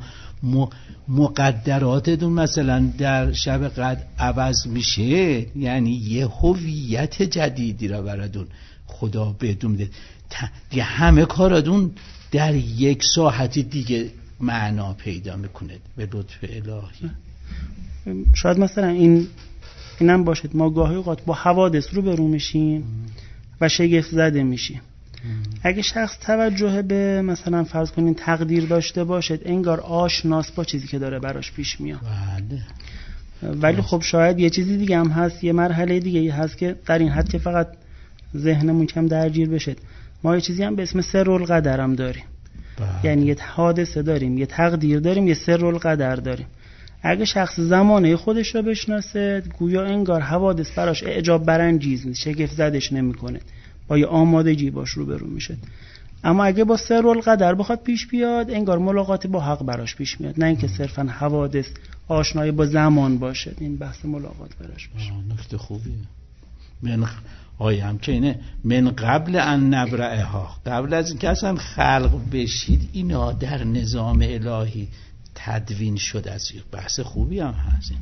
مقدراتتون مثلا در شب قدر عوض میشه، یعنی یه هویت جدیدی را براتون خدا بهتون میده دیگه همه کاراتون در یک ساعت دیگه معنا پیدا میکنه به لطف الهی. شاید مثلا اینم باشد ما گاهی اوقات با حوادث رو برو میشیم و شگفت زده میشیم. اگه شخص توجه به مثلا فرض کنین تقدیر داشته باشد انگار آشناس با چیزی که داره براش پیش میاد. بله. ولی خب شاید یه چیزی دیگه هم هست، یه مرحله دیگه هست که در این حد که فقط ذهنمون کم درگیر بشه، ما یه چیزی هم به اسم سرالقدر هم داریم. یعنی یه حادثه داریم، یه تقدیر داریم، یه سرالقدر داریم. اگه شخص زمانه خودش رو بشناسه گویا انگار حوادث براش اعجاب برانگیز نیست، شگفت زدش نمیکنه، با یه آمادگی باش روبرو میشه. اما اگه با سرالقدر بخواد پیش بیاد انگار ملاقات با حق براش پیش میاد، نه اینکه صرفا حوادث آشنایی با زمان باشه. این بحث ملاقات براش باشه. نکته خوبیه. که اینه من قبل ان نبرئها، قبل از اینکه اصلا خلق بشید اینا در نظام الهی تدوین شد. از بحث خوبی هم هست.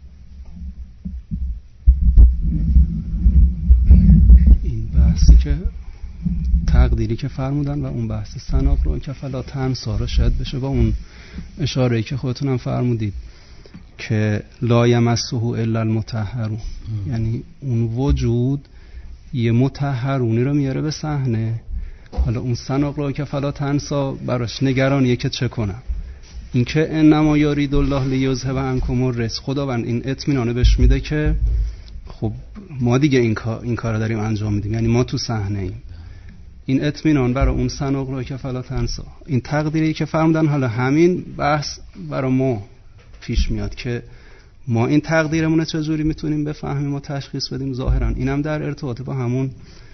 این بحثی که تقدیری که فرمودن و اون بحث سناق رو که فلا تنسا رو شاید بشه با اون اشاره‌ای که خودتون هم فرمودید که لا یمسه الا المطهرون، یعنی اون وجود یه مطهرونی رو میاره به صحنه. حالا اون سناق رو که فلا تنسا براش نگرانیه که چه کنم. این که انما یرید الله لیذهب عنکم الرجس، خداوند این اطمینانه بهش میده که خب ما دیگه این کارو داریم انجام میدیم، یعنی ما تو صحنه ایم. این اطمینان برای اون سناق رو که فلا تنسا، این تقدیری که فرمودن. حالا همین بحث برای ما پیش میاد که ما این تقدیرمون رو چجوری میتونیم بفهمیم و تشخیص بدیم. ظاهرا اینم در ارتباط با همون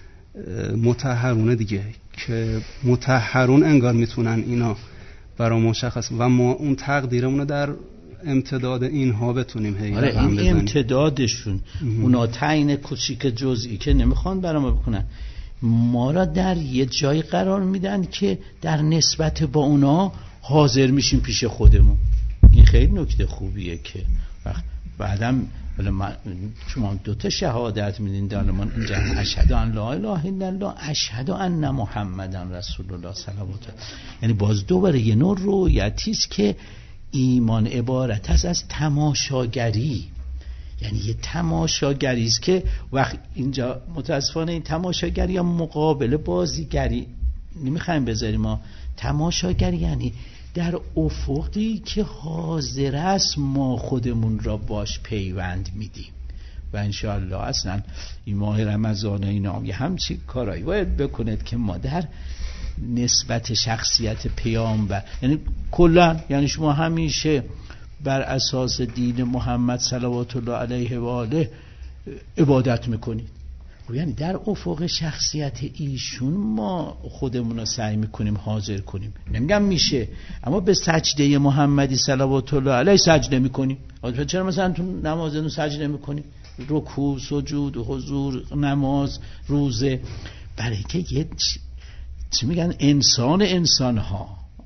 مطهرونه دیگه، که مطهرون انگار میتونن اینا برای مشخص و ما اون تقدیرمون رو در امتداد اینها بتونیم این امتدادشون اونا تعیین کوچیک جزئی که نمیخوان برای ما بکنن، ما را در یه جای قرار میدن که در نسبت با اونا حاضر میشیم پیش خودمون. این خیلی نکته خوبیه که بعدم شما 2 شهادت میدین در من اینجا، اشهد ان لا اله الا الله، اشهد ان محمدن رسول الله صلوات الله. یعنی باز دوباره یه نوع رویتی است که ایمان عبارت است از تماشاگری. یعنی یه تماشاگری است که وقت اینجا متاسفانه این تماشاگری یا مقابل بازیگری نمیخوایم بذاریم. ما تماشاگری یعنی در افقی که حاضر است ما خودمون را باش پیوند میدیم. و انشاءالله اصلا این ماه رمضان اینا یه همچی کارایی باید بکند که ما در نسبت شخصیت پیامبر، یعنی کلا، یعنی شما همیشه بر اساس دین محمد صلوات الله علیه و آله عبادت میکنید. یعنی در افق شخصیت ایشون ما خودمون رو سعی میکنیم حاضر کنیم. نمیگم میشه، اما به سجده محمدی صلوات الله علیه سجده میکنیم. چرا مثلا تو نمازتون سجده میکنیم؟ رکوع، سجود، حضور، نماز، روزه، برای که یه چی میگن انسانها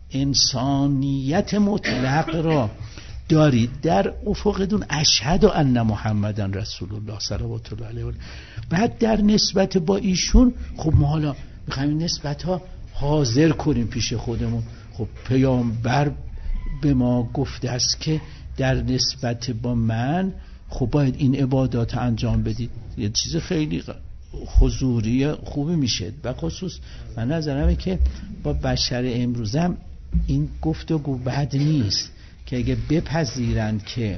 انسانیت مطلق را دارید در افقتون. اشهد ان محمدن رسول الله صلوات الله علیه و آله. بعد در نسبت با ایشون خب ما حالا میخوایم نسبت ها حاضر کنیم پیش خودمون. خب پیامبر به ما گفته است که در نسبت با من خب باید این عبادات انجام بدید. یه چیز خیلی حضوری خوبی میشه. و خصوص من نظرمه که با بشر امروزم این گفتگو بد نیست که اگه بپذیرند که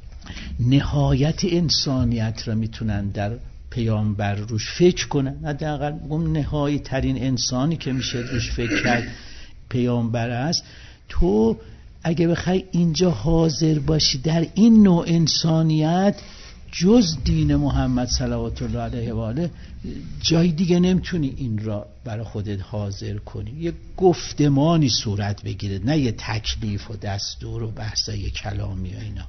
نهایت انسانیت را میتونن در پیامبر روش فکر کنن، حداقل اون نهایی ترین انسانی که میشه روش فکر کرد پیامبر است. تو اگه بخوای اینجا حاضر باشی در این نوع انسانیت جز دین محمد صلوات الله علیه و آله جای دیگه نمیتونی این را برای خودت حاضر کنی. یه گفتمانی صورت بگیره، نه یه تکلیف و دستور و بحثای کلامی و اینا.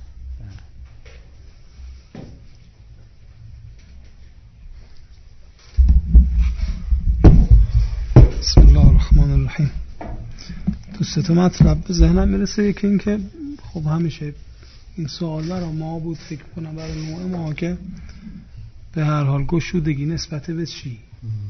بسم الله الرحمن الرحیم. تو سه تا مطلب به ذهنم میرسه. یکی این که خب همیشه این سوال برای ما بود، فکر کنم برای نوع ما، که به هر حال گشودگی نسبت به چی؟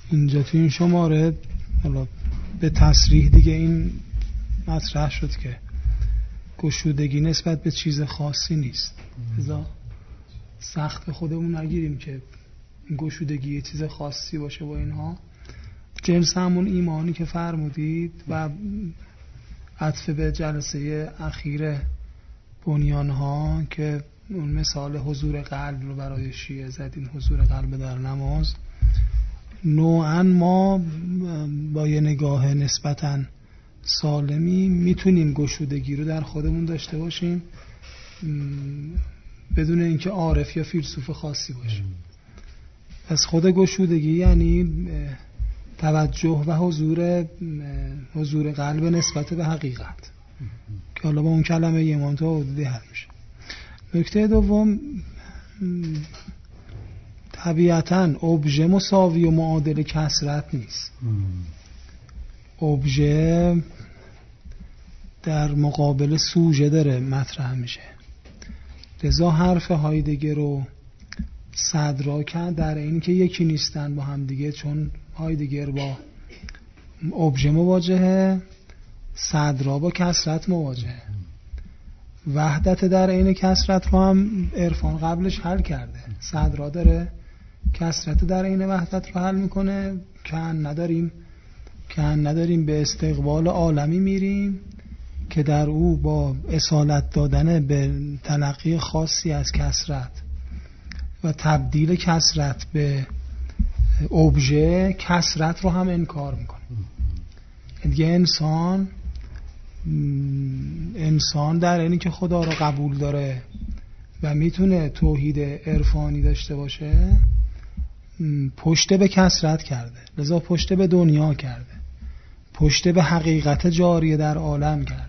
اینجا تو این شماره حالا به تصریح دیگه این مطرح شد که گشودگی نسبت به چیز خاصی نیست. لذا سخت به خودمون نگیریم که گشودگی یه چیز خاصی باشه با اینها. جنس همون ایمانی که فرمودید و عطف به جلسه اخیر بنیانها که اون مثال حضور قلب رو برای شیعه زدین، حضور قلب در نماز. نوعا ما با یه نگاه نسبتاً سالمی میتونیم گشودگی رو در خودمون داشته باشیم بدون اینکه عارف یا فیلسوف خاصی باشیم. پس خود گشودگی یعنی توجه و حضور قلب نسبت به حقیقت که حالا با اون کلمه ایمان تا حدودی حل میشه. نکته دوم، طبیعتاً ابژه مساوی و معادل کثرت نیست. ابژه در مقابل سوژه داره مطرح میشه. لذا حرف هایدگر رو صدرا کرد در این که یکی نیستن با هم دیگه، چون هایدگر با ابژه مواجهه، صدرا با کثرت مواجهه. وحدت در این کثرت رو هم عرفان قبلش حل کرده. صدرا داره کثرت در این وحدت رو حل میکنه که نداریم به استقبال عالمی میریم که در او با اصالت دادن به تلقی خاصی از کثرت و تبدیل کثرت به ابژه کثرت رو هم انکار میکنه. دیگه انسان در اینی که خدا رو قبول داره و میتونه توحید عرفانی داشته باشه پشت به کثرت کرده، لذا پشت به دنیا کرده، پشت به حقیقت جاری در عالم کرده.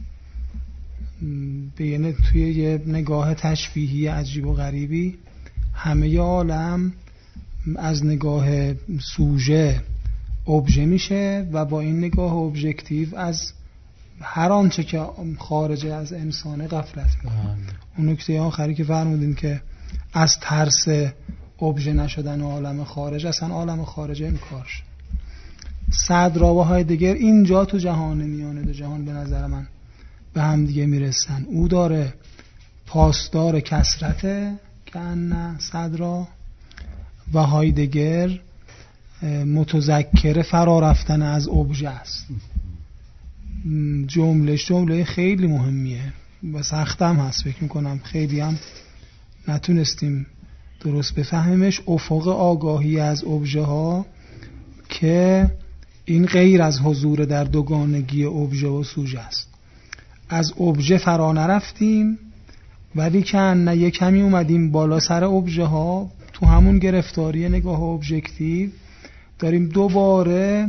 توی یه نگاه تشبیهی عجیب و غریبی همه عالم از نگاه سوژه ابژه میشه و با این نگاه ابژکتیو از هر آنچه که خارج از انسان غفلت میکنه. اون نکته آخری که فرمودین که از ترس ابژه نشدن عالم خارج، اصلا عالم خارج انکار شد. صدرا و هایدگر اینجا تو جهان میانه دو جهان به نظر من به هم دیگه میرسن. او داره پاسدار کثرته که ان صدرا و هایدگر متذکر فرا رفتن از ابژه است. جمله خیلی مهمیه و سختم هست، فکر میکنم خیلی هم نتونستیم درست بفهمیمش. افق آگاهی از ابژه ها که این غیر از حضور در دوگانگی ابژه و سوژه است. از ابژه فرا نرفتیم ولی که نه یک کمی اومدیم بالا سر ابژه ها، تو همون گرفتاری نگاه ابژکتیو داریم دوباره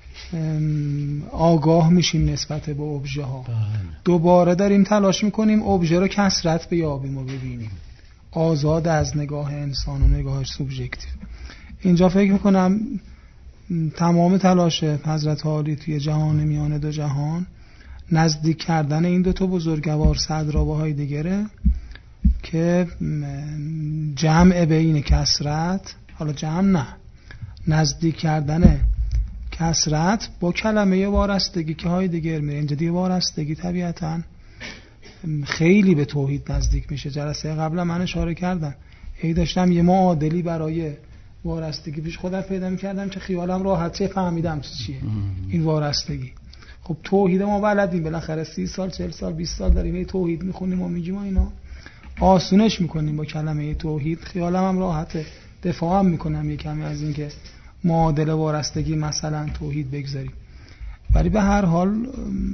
آگاه میشیم نسبت به ابژه ها. دوباره داریم تلاش میکنیم ابژه رو کثرت بیابیم و ببینیم، آزاد از نگاه انسان و نگاه سوبژکتیو. اینجا فکر میکنم تمام تلاش حضرت عالی توی جهان میانه دو جهان نزدیک کردن این دو تا بزرگوار صدرا و هایدگره که جمع بین کثرت، حالا جمع نه، نزدیک کردن کثرت با کلمه وارستگی که هایدگر میره. اینجا دیگه وارستگی طبیعتاً خیلی به توحید نزدیک میشه. جلسه قبل من اشاره کردم داشتم یه معادلی برای وارستگی پیش خودم پیدا میکردم که خیالم راحت فهمیدم چیه این وارستگی. خب توحید ما بلدیم، بالاخره 30 سال 40 سال 20 سال داریم توحید میخونیم و میگیم اینا آسونش میکنیم با کلمه توحید. خیالم هم راحته، دفاعم میکنم یه کمی از این که معادله وارستگی مثلا توحید بگذاریم. ولی به هر حال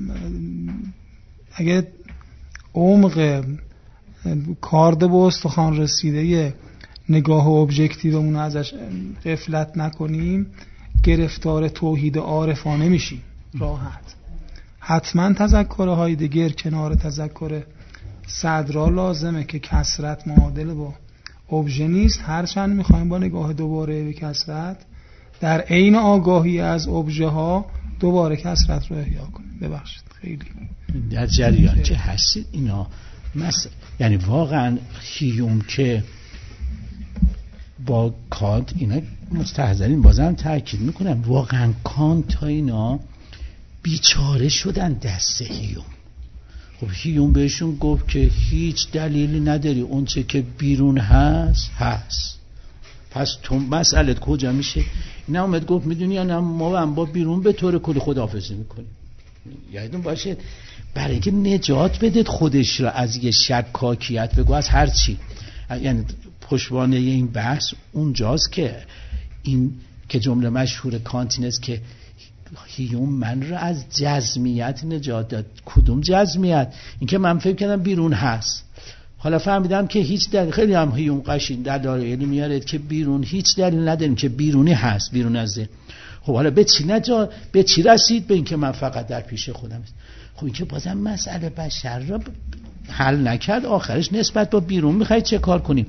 اگه عمق کارد به استخوان رسیده نگاه ابژکتیومون ازش غفلت نکنیم گرفتار توحید عارفانه میشیم راحت. حتما تذکر هایدگر کنار تذکر صدرا لازمه که کثرت معادل با ابژه نیست. هرچند میخوایم با نگاه دوباره به کثرت در عین آگاهی از ابژه ها دوباره کثرت رو احیا کنیم. ببخشید خیلی در جریان که هستید اینا یعنی واقعا هیوم که با کانت اینا مستحضرین، بازم تاکید میکنم واقعا کانت ها اینا بیچاره شدن دست هیوم. خب هیوم بهشون گفت که هیچ دلیلی نداری، اون چه که بیرون هست پس تو مسئله کجا میشه؟ این اومد گفت میدونی یا نه، ما هم با بیرون به طور کلی خداحافظی میکنیم. یادتون باشه برای اینکه نجات بدید خودش را از یه شکاکیت، بگو از هر چی. یعنی پشتوانه این بحث اونجاست که این که جمله مشهور کانت است که هیوم من را از جزمیت نجات داد. کدوم جزمیت؟ این که من فکر کردم بیرون هست، حالا فهمیدم که هیچ دلیل، خیلی هم هیوم قشنگ دلایلی میاره که بیرون هیچ دلیل نداریم که بیرونی هست، بیرون از ذهن. خب حالا به چی رسید؟ به این که من فقط در پیش خودم است. خب این که بازم مسئله بشر را حل نکرد، آخرش نسبت با بیرون میخواید چه کار کنیم؟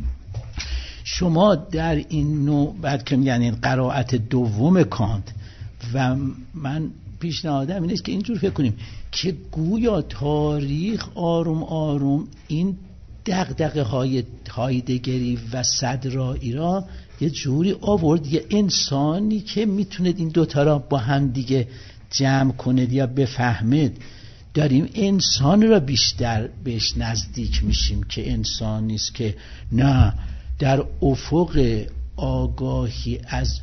شما در این نوع بعد که یعنی قرائت دوم کانت و من پیشنهادم این است که اینجور فکر کنیم که گویا تاریخ آروم آروم این دغدغه های هایدگری و صدرایی را یه جوری آورد، یه انسانی که میتونه این دوتا را با هم دیگه جمع کنه یا بفهمید. داریم انسان را بیشتر بهش نزدیک میشیم که انسان نیست که نه در افق آگاهی از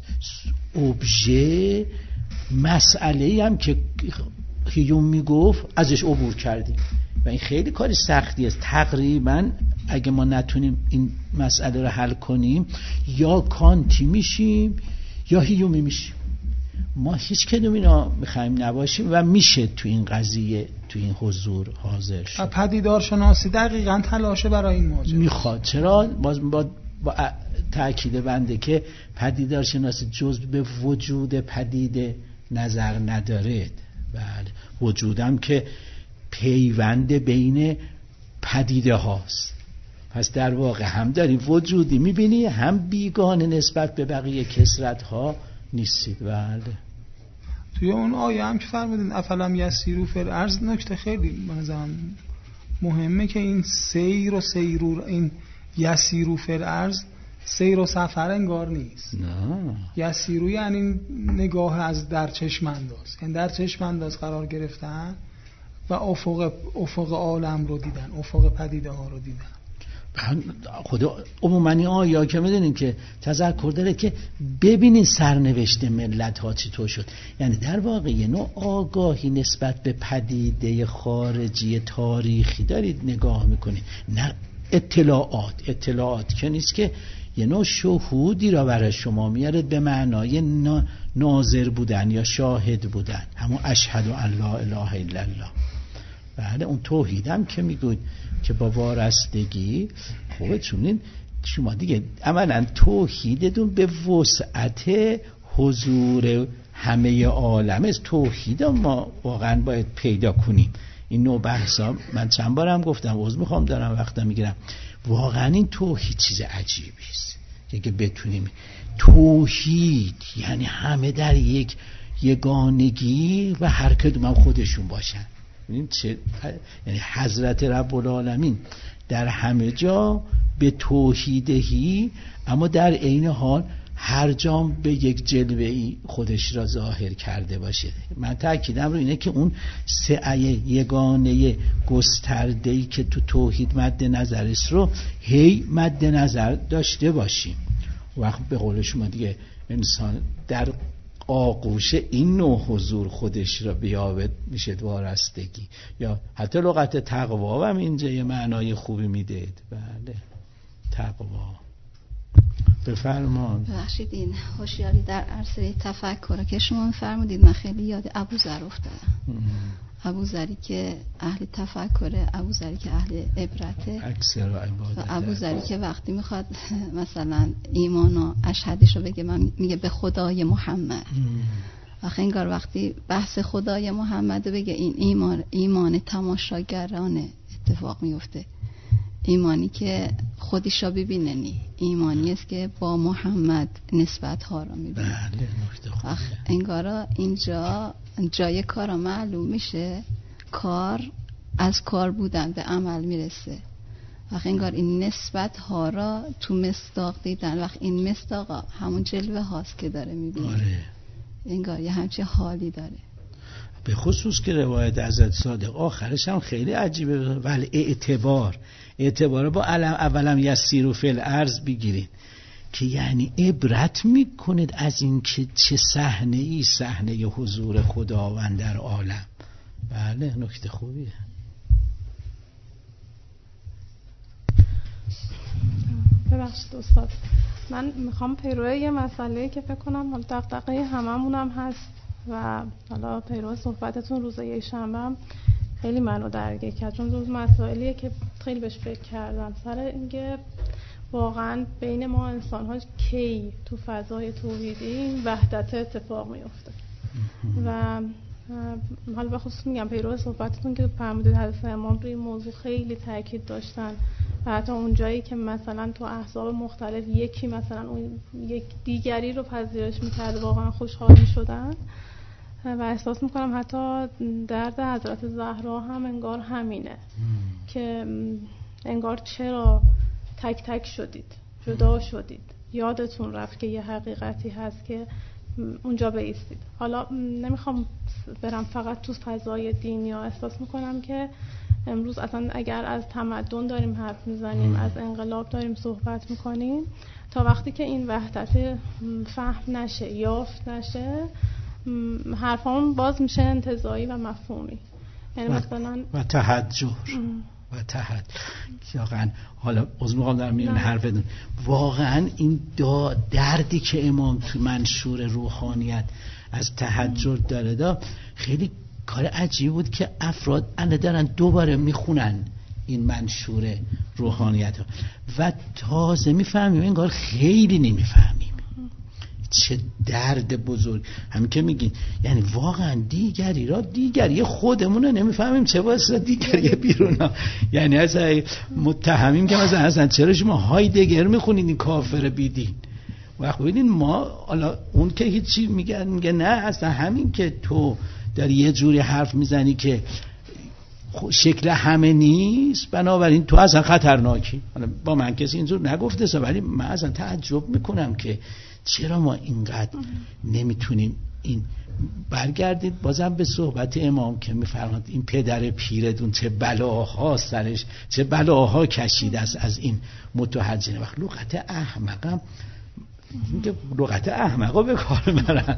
ابژه مسئله هم که هیوم میگفت ازش عبور کردیم و این خیلی کاری سختی است. تقریبا اگه ما نتونیم این مسئله رو حل کنیم یا کانتی میشیم یا هیومی میشیم. ما هیچ کدوم اینا میخوایم نباشیم و میشه تو این قضیه تو این حضور حاضر شد. پدیدارشناسی دقیقاً تلاشه برای این ماجرا میخواد. چرا؟ با تأکید بنده که پدیدارشناسی جزء به وجود پدیده نظر ندارد. بله وجودم که پیوند بین پدیده هاست. پس در واقع هم داری وجودی میبینی هم بیگانه نسبت به بقیه کثرت ها نیستید. بله توی اون آیه هم که فرمودین افلم یسیروا فی الارض، نکته خیلی بنظرم مهمه که این سیر و سیرور، این یسیروا فی الارض سیر و سفر انگار نیست. نه یسیرو یعنی نگاه از در چشم انداز، یعنی در چشم انداز قرار گرفتن و افق عالم رو دیدن، افق پدیده ها رو دیدن. خدا عموما این آیه که میدونین که تذکر داره که ببینین سرنوشت ملت ها چطور شد. یعنی در واقع یه نوع آگاهی نسبت به پدیده خارجی تاریخی دارید نگاه میکنید، نه اطلاعات که نیست، که یه نوع شهودی را برای شما میاره به معنای ناظر بودن یا شاهد بودن، همون اشهد ان لا اله الا الله. بله اون توحیدم که میگوید که با وارستگی خوبه، چونین شما دیگه عملا توحیدتون به وسعت حضور همه عالم است. توحید ما واقعا باید پیدا کنیم. این نوع بحثا من چند بارم گفتم، عذر میخوام دارم وقتا میگیرم، واقعا این توحید چیز عجیبی است که بتونیم توحید یعنی همه در یک یگانگی و هر کدوم هم خودشون باشن. ببینید چه یعنی حضرت رب العالمین در همه جا به توحیدهی، اما در عین حال هر جام به یک جلوه‌ای خودش را ظاهر کرده باشه. من تأکیدم رو اینه که اون سعی یگانه گسترده‌ای که تو توحید مد نظر است رو هی مد نظر داشته باشیم. وقت به قول شما دیگه انسان در آغوش این نوع حضور خودش را بیابد میشه وارستگی، یا حتی لغت تقوا هم اینجا یه معنای خوبی میده. بله تقوا. بفرمان. ببخشید این هوشیاری در عرصه تفکر که شما فرمودید من خیلی یاد ابوذر افتادم. ابوذری که اهل تفکره، ابوذری که اهل عبرته، اکثر عبادت، ابوذری که وقتی میخواد مثلا ایمان و اشهدش رو بگه من میگه به خدای محمد. آخه انگار وقتی بحث خدای محمد بگه این ایمان تماشاگرانه اتفاق میفته، ایمانی که خودشا ببینه نی، ایمانی است که با محمد نسبت ها رو میبینه. بله نکته خوبه. انگارا اینجا جای کارا معلوم میشه، کار از کار بودن به عمل میرسه وقت انگار این نسبت ها را تو مصداق دیدن، وقت این مصداق همون جلوه هاست که داره میبینه. آره. انگار یه همچین حالی داره. به خصوص که روایت حضرت صادق آخرش هم خیلی عجیبه. ولی اعتبار با اولم یسیروا فی الارض بگیرید که یعنی عبرت میکنید از این که چه صحنه حضور خداوند در عالم. بله نکته خوبیه. ببخشید استاد، من میخوام پیرو یه مسئله که فکر کنم دغدغه هممونم هست و حالا پیرو صحبتتون روز یکشنبه هم خیلی منو درگیر کرد، چون روز مسائلیه که خیلی بهش فکر کردم، سر اینکه واقعا بین ما انسان ها کی تو فضای توحیدی این وحدت اتفاق میفته. و حالا به خصوص میگم پیرو صحبتتون که فرمودید حضرت امام روی این موضوع خیلی تاکید داشتن و حتی اون جایی که مثلا تو احزاب مختلف یکی مثلا اون یک دیگری رو پذیرش میکرد واقعا خوشحال میشدن و احساس میکنم حتی درد حضرت زهرا هم انگار همینه که انگار چرا تک تک شدید، جدا شدید، یادتون رفت که یه حقیقتی هست که اونجا بایستید. حالا نمیخوام برم فقط تو فضای دین، یا احساس میکنم که امروز اصلا اگر از تمدن داریم حرف میزنیم، از انقلاب داریم صحبت میکنیم، تا وقتی که این وحدت فهم نشه، یافت نشه، حرفامون باز میشه انتزاعی و مفهومی. یعنی مثلا و تهجر واقعا حالا از میخوام در میون حرف بدون، واقعا این دردی که امام تو منشور روحانیت از تهجر داره خیلی کار عجیب بود که افراد الان دارن دوباره میخونن این منشور روحانیت و تازه میفهمیم، انگار خیلی نمیفهمیم چه درد بزرگ. همین که میگین یعنی واقعا دیگری خودمون رو نمیفهمیم، چه واسه دیگری بیرون ها. یعنی از متهمیم که مثلا چرا شما هایدگر میخونید این کافر بیدین، وقت ببینید ما حالا اون که هیچی میگه نه، اصلا همین که تو داری یه جوری حرف میزنی که شکل همه نیست، بنابراین تو اصلا خطرناکی. با من کسی اینجور نگفته، ولی من اصلا تعجب میکنم که چرا ما اینقدر نمیتونیم این. برگردید بازم به صحبت امام که میفرماد این پدر پیردون چه بلاها سرش، چه بلاها کشیده است از این متحجرین. وقت لغت احمقم میگه لغت احمقا به کار برن،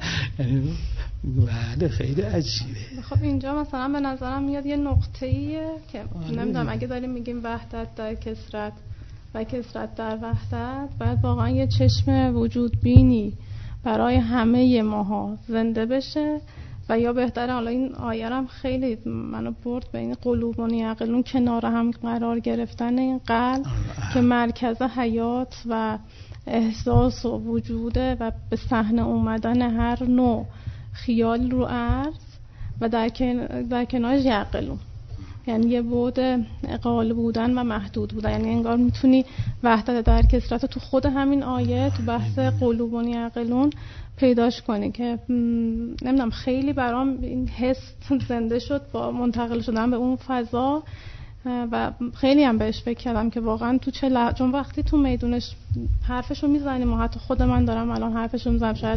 بله خیلی عجیبه. خب اینجا مثلا به نظرم میاد یه نقطه‌ایه که نمیدونم اگه داریم میگیم وحدت در کثرت و کثرت در وحدت، باید واقعا یه چشم وجود بینی برای همه ماها زنده بشه و یا بهتره حالا این آیه هم خیلی منو برد به این قلوبون یعقلون، کنار هم قرار گرفتن این قلب که مرکز حیات و احساس و وجوده و به صحنه اومدن هر نوع خیال رو عرض و در کنارش یعقلون، یعنی یه بعد اقال بودن و محدود بودن. یعنی انگار میتونی وحدت در کثرت تو خود همین آیه تو بحث قلوبون یعقلون پیداش کنی که نمیدونم خیلی برام این حس زنده شد با منتقل شدن به اون فضا و خیلی هم بهش فکر کردم که واقعا تو چون وقتی تو میدونش حرفشو میزنیم و حتی خود من دارم الان حرفشو میزنم، شاید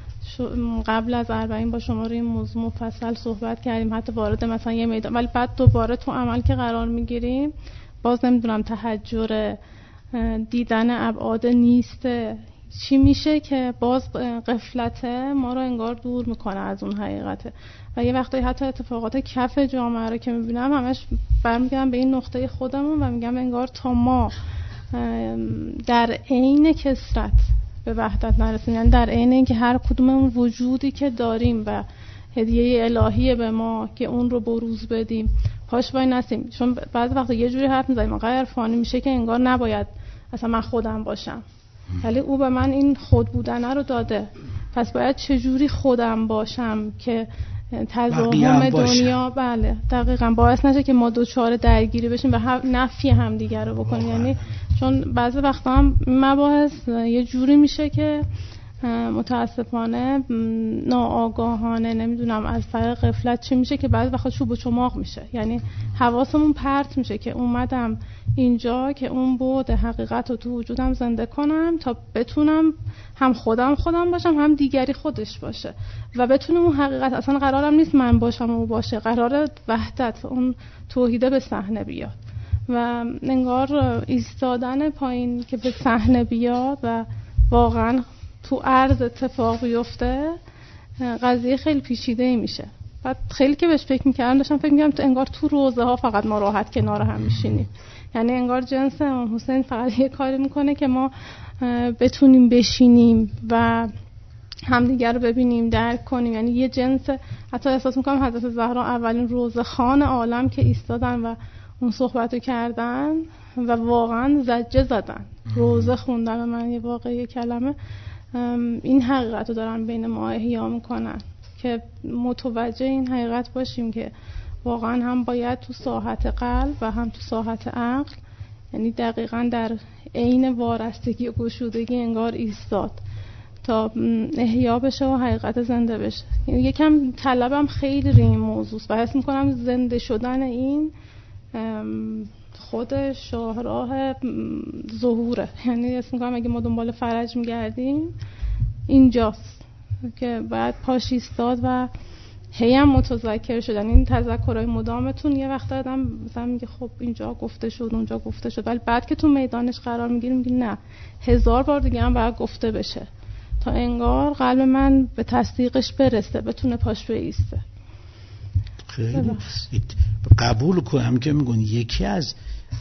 قبل از 40 با شما روی این موضوع مفصل صحبت کردیم، حتی وارد مثلا یه میدان، ولی بعد دوباره تو عمل که قرار میگیریم باز نمیدونم تهجر دیدن ابعاد نیست چی میشه که باز غفلت ما رو انگار دور میکنه از اون حقیقته. و یه وقتایی حتی اتفاقات کف جامعه رو که میبینم همش برمیگردم به این نقطه خودمون و میگم انگار تا ما در عین کثرت به وحدت نرسیم، یعنی در عین اینکه هر کدوممون وجودی که داریم و هدیه الهیه به ما که اون رو بروز بدیم پاش وای نسیم. چون بعضی وقتا یه جوری حرف میزنیم انقدر عرفانی میشه که انگار نباید اصلا من خودم باشم، ولی او به من این خود بودنه رو داده، پس باید چجوری خودم باشم که تضاهم دنیا بله دقیقاً باعث نشه که ما دوچار درگیری بشیم و نفی هم دیگر رو بکنیم. یعنی چون بعضی وقتا هم مباحث یه جوری میشه که متاسفانه ناآگاهانه نمیدونم از طریق غفلت چی میشه که بعد وقت چوب و چماق میشه. یعنی حواسمون پرت میشه که اومدم اینجا که اون بود حقیقت رو تو وجودم زنده کنم تا بتونم هم خودم باشم هم دیگری خودش باشه و بتونم اون حقیقت، اصلا قرارم نیست من باشم و باشه، قرار وحدت اون توحیده به صحنه بیاد و انگار ایستادن پایین که به صحنه بیاد و واقعا تو عرض اتفاق بیفته قضیه خیلی پیچیده میشه. بعد خیلی که بهش فکر میکردم داشتم فکر میکردم تو انگار تو روزه ها فقط ما راحت کنار هم میشینیم، یعنی انگار جنس امام حسین فقط یه کاری میکنه که ما بتونیم بشینیم و همدیگر رو ببینیم درک کنیم. یعنی یه جنس، حتی احساس میکنم حضرت زهرا اولین روزه خان عالم که ایستادن و اون صحبتو کردن و واقعا زجه زدن، روزه خوندن و من یه واقعی کلمه این حقیقت رو دارن بین ما احیا میکنن که متوجه این حقیقت باشیم که واقعا هم باید تو ساحت قلب و هم تو ساحت عقل، یعنی دقیقا در عین وارستگی و گشودگی انگار ایستاد تا احیا بشه و حقیقت زنده بشه. یعنی یکم طلبم خیلی روی این موضوع و حس میکنم زنده شدن این خود شاهراه ظهوره. یعنی حس میکنم اگه ما دنبال فرج میگردیم اینجاست که باید پاش ایستاد و هی هم متذکر شدن. این تذکرهای مدامتون یه وقت آدم مثلا میگه خب اینجا گفته شد اونجا گفته شد، ولی بعد که تو میدانش قرار میگیری میگی نه 1000 بار دیگه هم باید گفته بشه تا انگار قلب من به تصدیقش برسه بتونه پاش بیسته. خیلی قبول کنم که میگن یکی از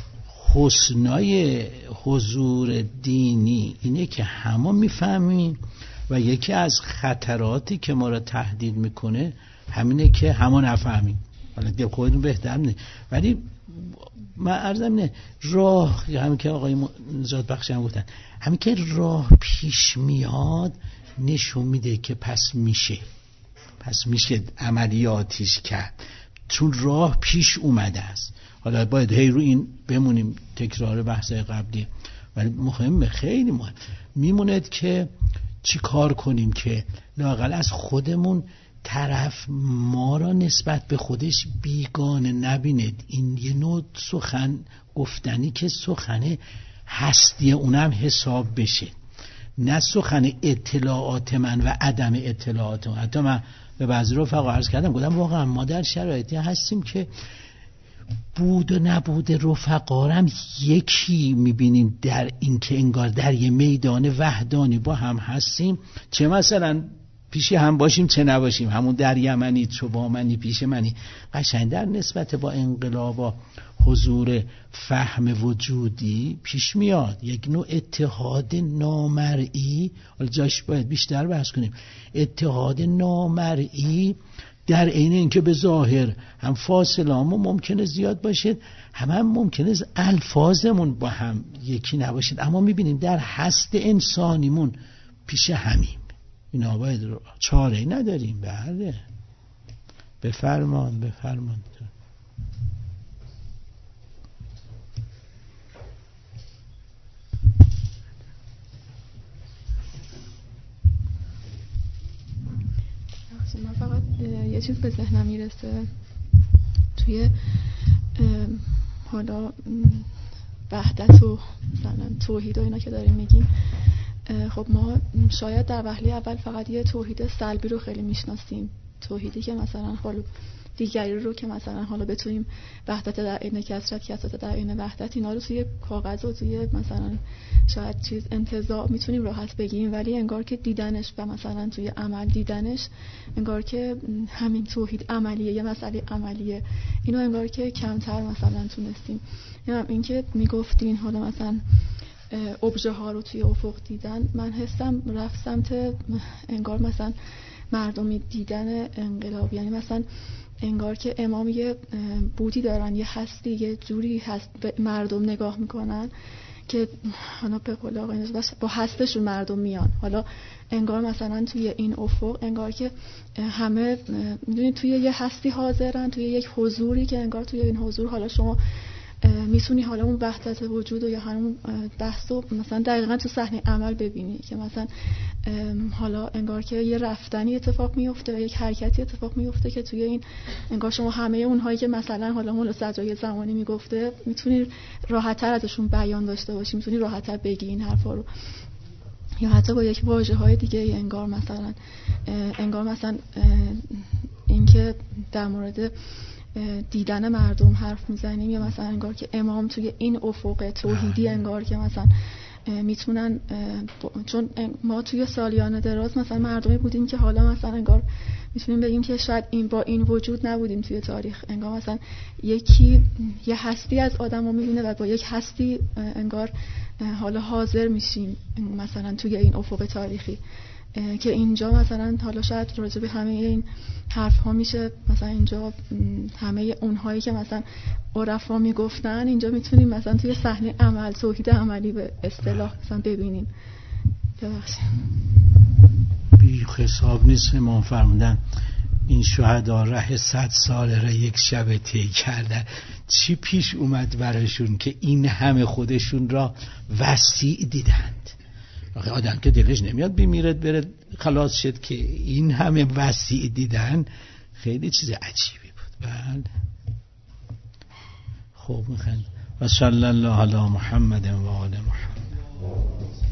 حسنای حضور دینی اینه که همه میفهمیم و یکی از خطراتی که ما را تهدید میکنه همینه که همه نفهمیم. حالا دل خودتون بهتر نه، ولی من عرضم نه راه، همین که آقای نجات بخشی هم گفتن، همین که راه پیش میاد نشون میده که پس میشه عملیاتیش کرد، چون راه پیش اومده است. حالا باید هی رو این بمونیم، تکرار بحثای قبلی، ولی مهمه، خیلی مهم میموند که چی کار کنیم که لااقل از خودمون طرف ما را نسبت به خودش بیگانه نبیند. این یه نوع سخن گفتنی که سخن هستی اونم حساب بشه، نه سخن اطلاعات من و عدم اطلاعات من. حتی من به بعضی رفقا عرض کردم، گفتم واقعا ما در شرایطی هستیم که بود و نبود رفقا هم یکی میبینیم در این که انگار در یه میدان وحدانی با هم هستیم، چه مثلا پیش هم باشیم چه نباشیم، همون در یمنی چو با منی پیش منی. قشنگ در نسبت با انقلاب و حضور فهم وجودی پیش میاد یک نوع اتحاد نامرئی. حالا جاش باید بیشتر بحث کنیم. اتحاد نامرئی در عین اینکه به ظاهر هم فاصله هم ممکنه زیاد باشد، هم ممکنه الفاظمون با هم یکی نباشد، اما میبینیم در هست انسانیمون پیش همیم. اینا باید چاره‌ای نداریم. بله بفرمان. من فقط یه چیز به ذهنم میرسه توی حالا وحدت و مثلا توحید و اینا که داریم میگیم. خب ما شاید در وهله اول فقط یه توحید سلبی رو خیلی میشناسیم، توحیدی که مثلا حالا دیگری رو که مثلا حالا بتونیم وحدت در عین کثرت، کثرت در عین وحدت، اینا رو توی کاغذ و توی مثلا شاید چیز انتزاع میتونیم راحت بگیم، ولی انگار که دیدنش و مثلا توی عمل دیدنش انگار که همین توحید عملیه، یه مسئله عملیه، اینو انگار که کمتر مثلا تونستیم. این که میگفتین حالا مثلا ابژه ها رو توی افق دیدن، من حسم رفت سمت انگار مثلا مردمی دیدن انقلاب، یعنی مثلا انگار که امام یه بودی دارن، یه هستی، یه جوری هست به مردم نگاه میکنن که حالا به قول آقای نجات با هستشون مردم میان. حالا انگار مثلا توی این افق انگار که همه میدونید توی یه هستی حاضرن، توی یک حضوری که انگار توی این حضور حالا شما میتونی حالا اون وحدت وجود و یا همون بحث رو مثلا دقیقا تو صحنه عمل ببینی که مثلا حالا انگار که یه رفتنی اتفاق میفته، یک حرکتی اتفاق میفته که توی این انگار شما همه اونهایی که مثلا حالا مولا صدرای زمانی میگفته میتونی راحت‌تر ازشون بیان داشته باشی، میتونی راحت‌تر بگی این حرفا رو، یا حتی با یک واژه‌های دیگه انگار مثلا اینکه در مورد دیدن مردم حرف میزنیم، یا مثلا انگار که امام توی این افق توحیدی انگار که مثلا میتونن، چون ما توی سالیان دراز مثلا مردمی بودیم که حالا مثلا انگار میتونیم بگیم که شاید این با این وجود نبودیم توی تاریخ، انگار مثلا یکی یه هستی از آدم رو میبینه و با یک هستی انگار حالا حاضر میشیم مثلا توی این افق تاریخی، که اینجا مثلا حالا شاید راجع به همه این حرف ها میشه مثلا اینجا همه اونهایی که مثلا عرفا میگفتن اینجا میتونیم مثلا توی صحنه عمل توحید عملی به اصطلاح مثلا ببینیم. ببخشید بی حساب نیست. امام فرمودن این شهدا ره 100 ساله را یک شب طی کردن. چی پیش اومد براشون که این همه خودشون را وسیع دیدند؟ آدم که دلش نمیاد بیمیرد بره خلاص شد، که این همه وسیع دیدن خیلی چیز عجیبی بود. بله خب میخوان و صلی الله علی محمد و آل محمد.